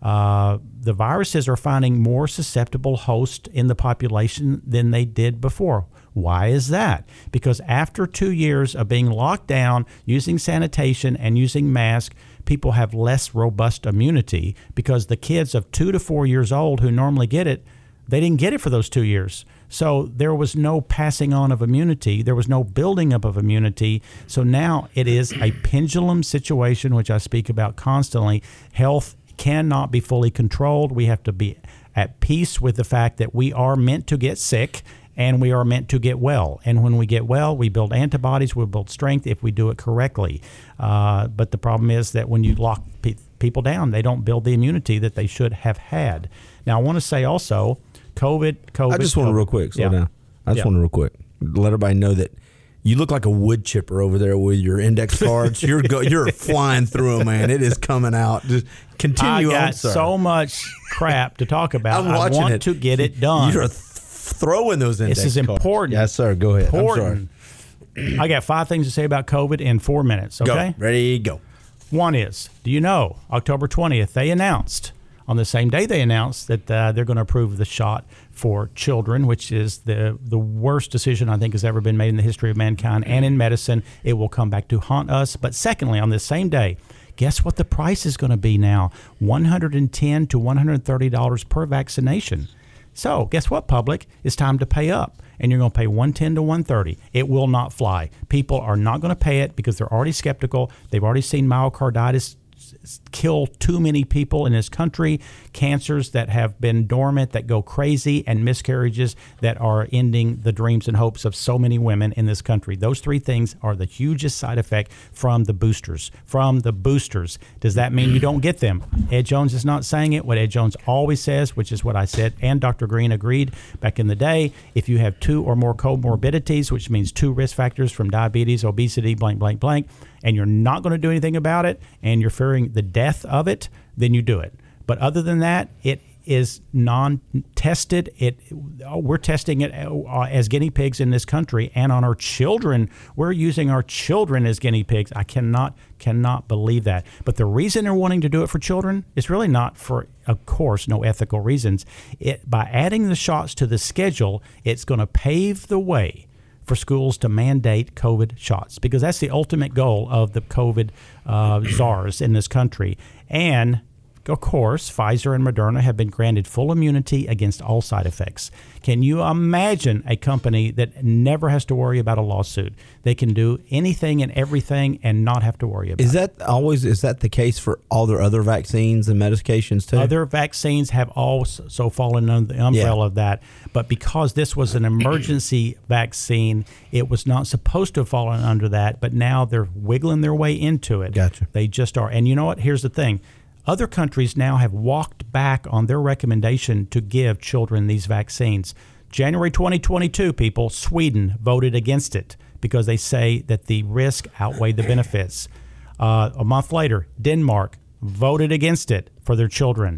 Uh, the viruses are finding more susceptible hosts in the population than they did before. Why is that? Because after two years of being locked down, using sanitation and using masks, people have less robust immunity because the kids of two to four years old who normally get it, they didn't get it for those two years. So there was no passing on of immunity. There was no building up of immunity. So now it is a pendulum situation, which I speak about constantly. Health cannot be fully controlled. We have to be at peace with the fact that we are meant to get sick and we are meant to get well. And when we get well, we build antibodies, we build strength if we do it correctly. Uh, but the problem is that when you lock pe- people down, they don't build the immunity that they should have had. Now, I want to say also, COVID, COVID. I just want to real quick, slow yeah. down. I just yeah. want to real quick let everybody know that you look like a wood chipper over there with your index cards. you're go, you're flying through them, man. It is coming out. Just continue I got on, sir. so much crap to talk about. I'm watching I want it. to get it done. You're th- throwing those index This is cards. important. Yes, sir. Go ahead. Important. I'm sorry. I got five things to say about COVID in four minutes, okay? Go. Ready, go. One is, do you know, October twentieth, they announced, on the same day they announced that uh, they're going to approve the shot for children, which is the the worst decision I think has ever been made in the history of mankind and in medicine. It will come back to haunt us. But secondly, on this same day, guess what the price is going to be now? one hundred ten dollars to one hundred thirty dollars per vaccination. So guess what, public? It's time to pay up. And you're going to pay one hundred ten dollars to one hundred thirty dollars. It will not fly. People are not going to pay it because they're already skeptical. They've already seen myocarditis kill too many people in this country, cancers that have been dormant that go crazy, and miscarriages that are ending the dreams and hopes of so many women in this country. Those three things are the hugest side effect from the boosters. From the boosters. Does that mean you don't get them? Ed Jones is not saying it. What Ed Jones always says, which is what I said, and Doctor Green agreed back in the day, if you have two or more comorbidities, which means two risk factors from diabetes, obesity, blank, blank, blank, and you're not going to do anything about it, and you're fearing the death of it, then you do it. But other than that, it is non-tested. It we're testing it as guinea pigs in this country, and on our children. We're using our children as guinea pigs. I cannot cannot believe that. But the reason they're wanting to do it for children is really not for, of course, no ethical reasons. It by adding the shots to the schedule, it's going to pave the way for schools to mandate COVID shots, because that's the ultimate goal of the COVID uh, czars in this country. And, of course, Pfizer and Moderna have been granted full immunity against all side effects. Can you imagine a company that never has to worry about a lawsuit? They can do anything and everything and not have to worry about it. Is that always, is that the case for all their other vaccines and medications too? Other vaccines have also fallen under the umbrella yeah. of that. But because this was an emergency vaccine, it was not supposed to have fallen under that. But now they're wiggling their way into it. Gotcha. They just are. And you know what? Here's the thing. Other countries now have walked back on their recommendation to give children these vaccines. January twenty twenty-two, people, Sweden voted against it because they say that the risk outweighed the benefits. Uh, a month later, Denmark voted against it for their children.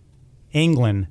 England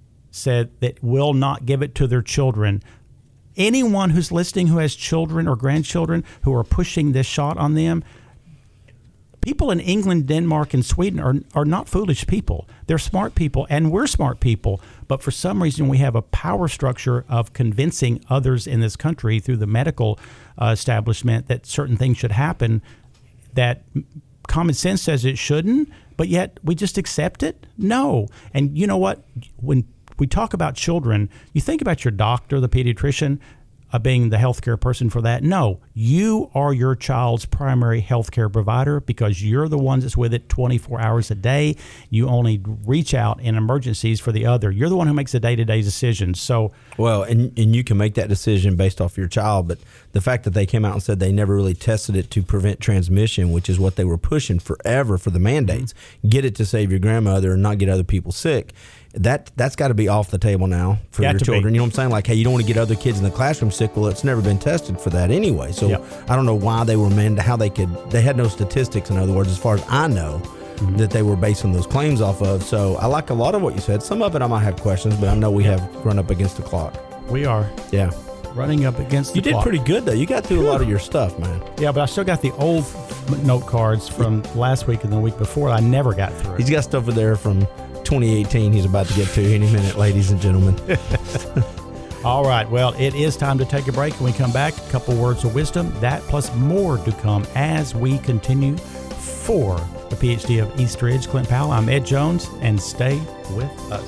said that will not give it to their children. Anyone who's listening who has children or grandchildren who are pushing this shot on them, people in England, Denmark, and Sweden are are not foolish people. They're smart people, and we're smart people. But for some reason, we have a power structure of convincing others in this country through the medical uh, establishment that certain things should happen that common sense says it shouldn't, but yet we just accept it? No. And you know what? When we talk about children, you think about your doctor, the pediatrician, Uh, being the healthcare person for that. No, you are your child's primary healthcare provider because you're the one that's with it twenty-four hours a day. You only reach out in emergencies for the other. You're the one who makes the day-to-day decisions. So, well, and and you can make that decision based off your child, but the fact that they came out and said they never really tested it to prevent transmission, which is what they were pushing forever for the mandates, mm-hmm. get it to save your grandmother and not get other people sick. That, that's got to be off the table now for got your children. Be. You know what I'm saying? Like, hey, you don't want to get other kids in the classroom sick. Well, it's never been tested for that anyway. So yep. I don't know why they were meant, how they could, they had no statistics, in other words, as far as I know, mm-hmm. that they were basing those claims off of. So I like a lot of what you said. Some of it I might have questions, but I know we have run up against the clock. We are. Yeah. Running up against the You did clock. pretty good, though. You got through a lot of your stuff, man. Yeah, but I still got the old note cards from last week and the week before I never got through. He's got stuff over there from twenty eighteen he's about to get to any minute, ladies and gentlemen. All right. Well, it is time to take a break. When we come back, a couple words of wisdom, that plus more to come as we continue for the P H D of East Ridge. Clint Powell, I'm Ed Jones, and stay with us.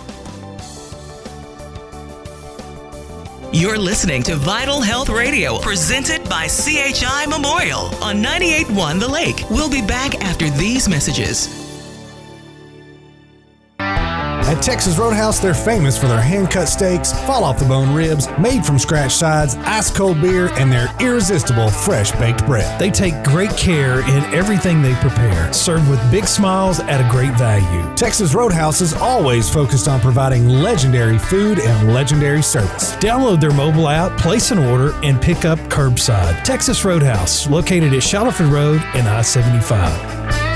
You're listening to Vital Health Radio, presented by C H I Memorial on ninety-eight point one The Lake. We'll be back after these messages. At Texas Roadhouse, they're famous for their hand-cut steaks, fall-off-the-bone ribs, made-from-scratch sides, ice-cold beer, and their irresistible fresh-baked bread. They take great care in everything they prepare, served with big smiles at a great value. Texas Roadhouse is always focused on providing legendary food and legendary service. Download their mobile app, place an order, and pick up curbside. Texas Roadhouse, located at Shuttleford Road and I seventy-five.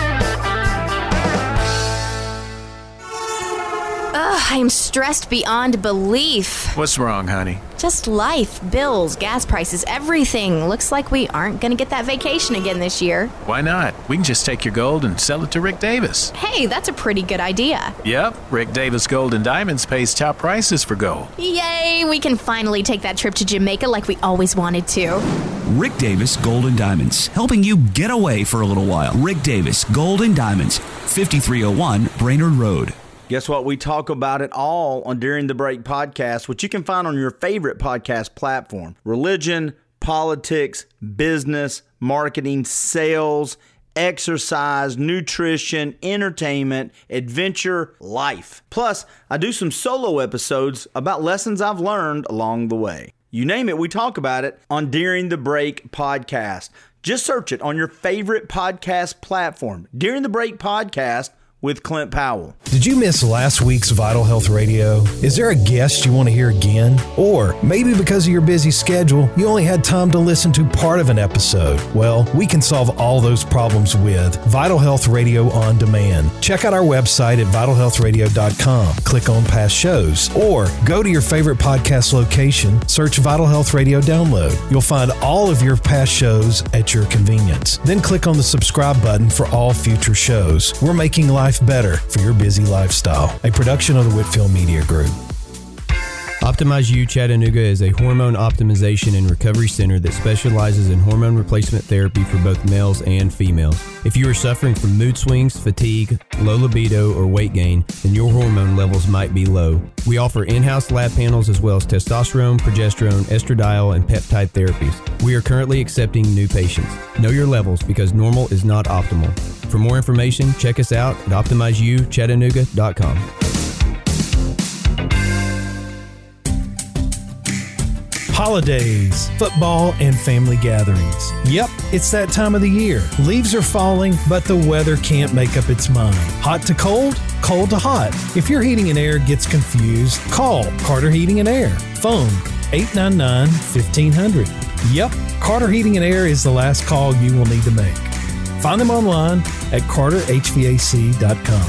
I'm stressed beyond belief. What's wrong, honey? Just life, bills, gas prices, everything. Looks like we aren't going to get that vacation again this year. Why not? We can just take your gold and sell it to Rick Davis. Hey, that's a pretty good idea. Yep, Rick Davis Gold and Diamonds pays top prices for gold. Yay, we can finally take that trip to Jamaica like we always wanted to. Rick Davis Gold and Diamonds, helping you get away for a little while. Rick Davis Gold and Diamonds, fifty-three oh one Brainerd Road. Guess what? We talk about it all on During the Break podcast, which you can find on your favorite podcast platform. Religion, politics, business, marketing, sales, exercise, nutrition, entertainment, adventure, life. Plus, I do some solo episodes about lessons I've learned along the way. You name it, we talk about it on During the Break podcast. Just search it on your favorite podcast platform. During the Break podcast with Clint Powell. Did you miss last week's Vital Health Radio? Is there a guest you want to hear again? Or maybe because of your busy schedule, you only had time to listen to part of an episode? Well, we can solve all those problems with Vital Health Radio On Demand. Check out our website at vital health radio dot com. Click on past shows, or go to your favorite podcast location, search Vital Health Radio Download. You'll find all of your past shows at your convenience. Then click on the subscribe button for all future shows. We're making life better for your busy lifestyle. A production of the Whitfield Media Group. Optimize U Chattanooga is a hormone optimization and recovery center that specializes in hormone replacement therapy for both males and females. If you are suffering from mood swings, fatigue, low libido, or weight gain, then your hormone levels might be low. We offer in-house lab panels as well as testosterone, progesterone, estradiol, and peptide therapies. We are currently accepting new patients. Know your levels because normal is not optimal. For more information, check us out at optimize u chattanooga dot com. Holidays, football, and family gatherings. Yep, it's that time of the year. Leaves are falling, but the weather can't make up its mind. Hot to cold, cold to hot. If your heating and air gets confused, call Carter Heating and Air. Phone eight nine nine, fifteen hundred. Yep, Carter Heating and Air is the last call you will need to make. Find them online at carter h v a c dot com.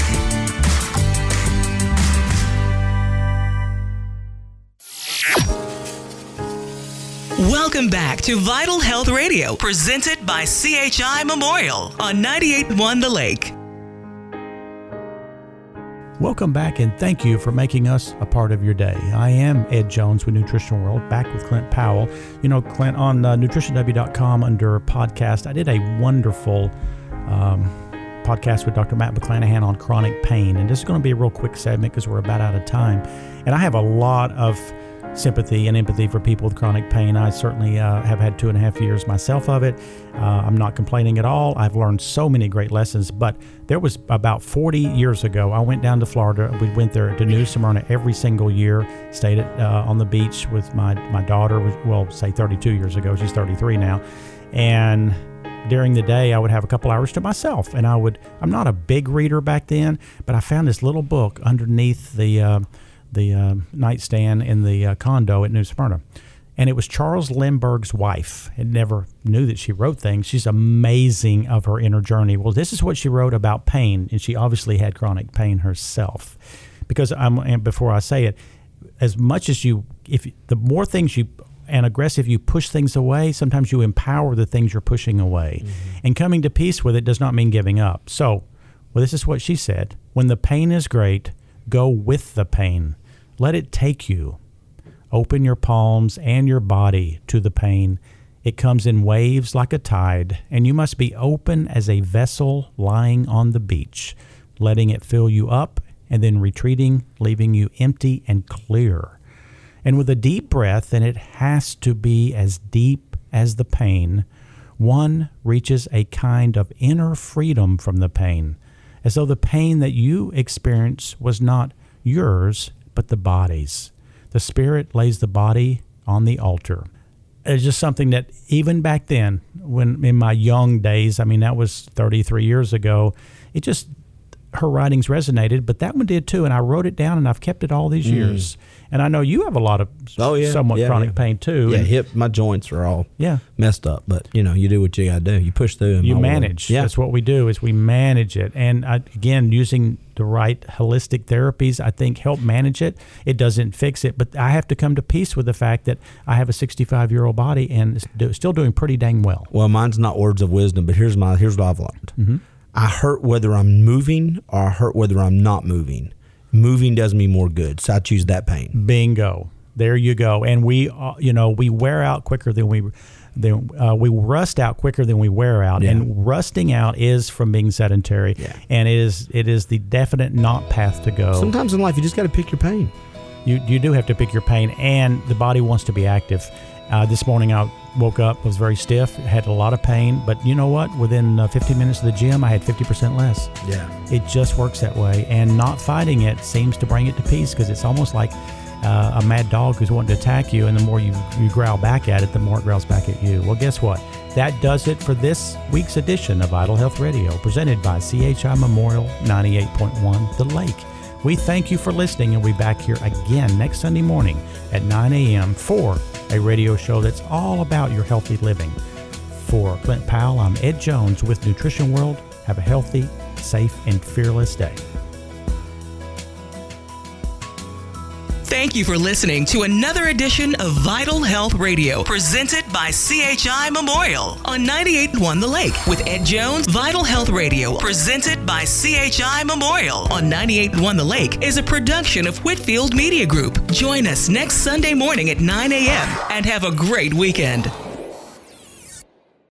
Welcome back to Vital Health Radio, presented by C H I Memorial on ninety-eight point one The Lake. Welcome back, and thank you for making us a part of your day. I am Ed Jones with Nutritional World, back with Clint Powell. You know, Clint, on uh, nutrition w dot com under podcast, I did a wonderful um, podcast with Doctor Matt McClanahan on chronic pain, and this is going to be a real quick segment because we're about out of time. And I have a lot of sympathy and empathy for people with chronic pain. I certainly uh, have had two and a half years myself of it. Uh, I'm not complaining at all. I've learned so many great lessons, but there was about forty years ago, I went down to Florida. We went there to New Smyrna every single year, stayed at, uh, on the beach with my, my daughter, well, say thirty-two years ago. She's thirty-three now. And during the day, I would have a couple hours to myself, and I would, I'm not a big reader back then, but I found this little book underneath the, uh, the uh, nightstand in the uh, condo at New Smyrna. And it was Charles Lindbergh's wife. I never knew that she wrote things. She's amazing of her inner journey. Well, this is what she wrote about pain, and she obviously had chronic pain herself. Because I'm, and before I say it, as much as you, if the more things you, and aggressive you push things away, sometimes you empower the things you're pushing away. Mm-hmm. And coming to peace with it does not mean giving up. So, well, this is what she said. When the pain is great, go with the pain. Let it take you. Open your palms and your body to the pain. It comes in waves like a tide, and you must be open as a vessel lying on the beach, letting it fill you up and then retreating, leaving you empty and clear. And with a deep breath, and it has to be as deep as the pain, one reaches a kind of inner freedom from the pain, as though the pain that you experience was not yours, but the body's. The spirit lays the body on the altar. It's just something that even back then, when in my young days, I mean, that was thirty-three years ago, it just, her writings resonated, but that one did too, and I wrote it down, and I've kept it all these mm. years. And I know you have a lot of oh, yeah, somewhat yeah, chronic yeah. pain too. Yeah, and hip, my joints are all yeah. messed up, but you know, you do what you got to do. You push through them. You manage. Yeah. That's what we do, is we manage it. And I, again, using the right holistic therapies, I think, help manage it. It doesn't fix it, but I have to come to peace with the fact that I have a sixty-five-year-old body and it's do, still doing pretty dang well. Well, mine's not words of wisdom, but here's my here's what I've learned. Mm-hmm. I hurt whether I'm moving or I hurt whether I'm not moving. Moving does me more good, so I choose that pain. Bingo. There you go. And we, uh, you know, we wear out quicker than we, than, uh, we rust out quicker than we wear out. Yeah. And rusting out is from being sedentary. Yeah. And it is, it is the definite not path to go. Sometimes in life, you just got to pick your pain. You, you do have to pick your pain, and the body wants to be active. Uh, this morning I woke up, was very stiff, had a lot of pain, but you know what? Within uh, fifteen minutes of the gym, I had fifty percent less. Yeah. It just works that way, and not fighting it seems to bring it to peace, because it's almost like uh, a mad dog who's wanting to attack you, and the more you, you growl back at it, the more it growls back at you. Well, guess what? That does it for this week's edition of Vital Health Radio, presented by C H I Memorial ninety-eight point one The Lake. We thank you for listening, and we'll be back here again next Sunday morning at nine a.m. for a radio show that's all about your healthy living. For Clint Powell, I'm Ed Jones with Nutrition World. Have a healthy, safe, and fearless day. Thank you for listening to another edition of Vital Health Radio, presented by C H I Memorial on ninety-eight point one The Lake with Ed Jones. Vital Health Radio, presented by C H I Memorial on ninety-eight point one The Lake, is a production of Whitfield Media Group. Join us next Sunday morning at nine a.m. and have a great weekend.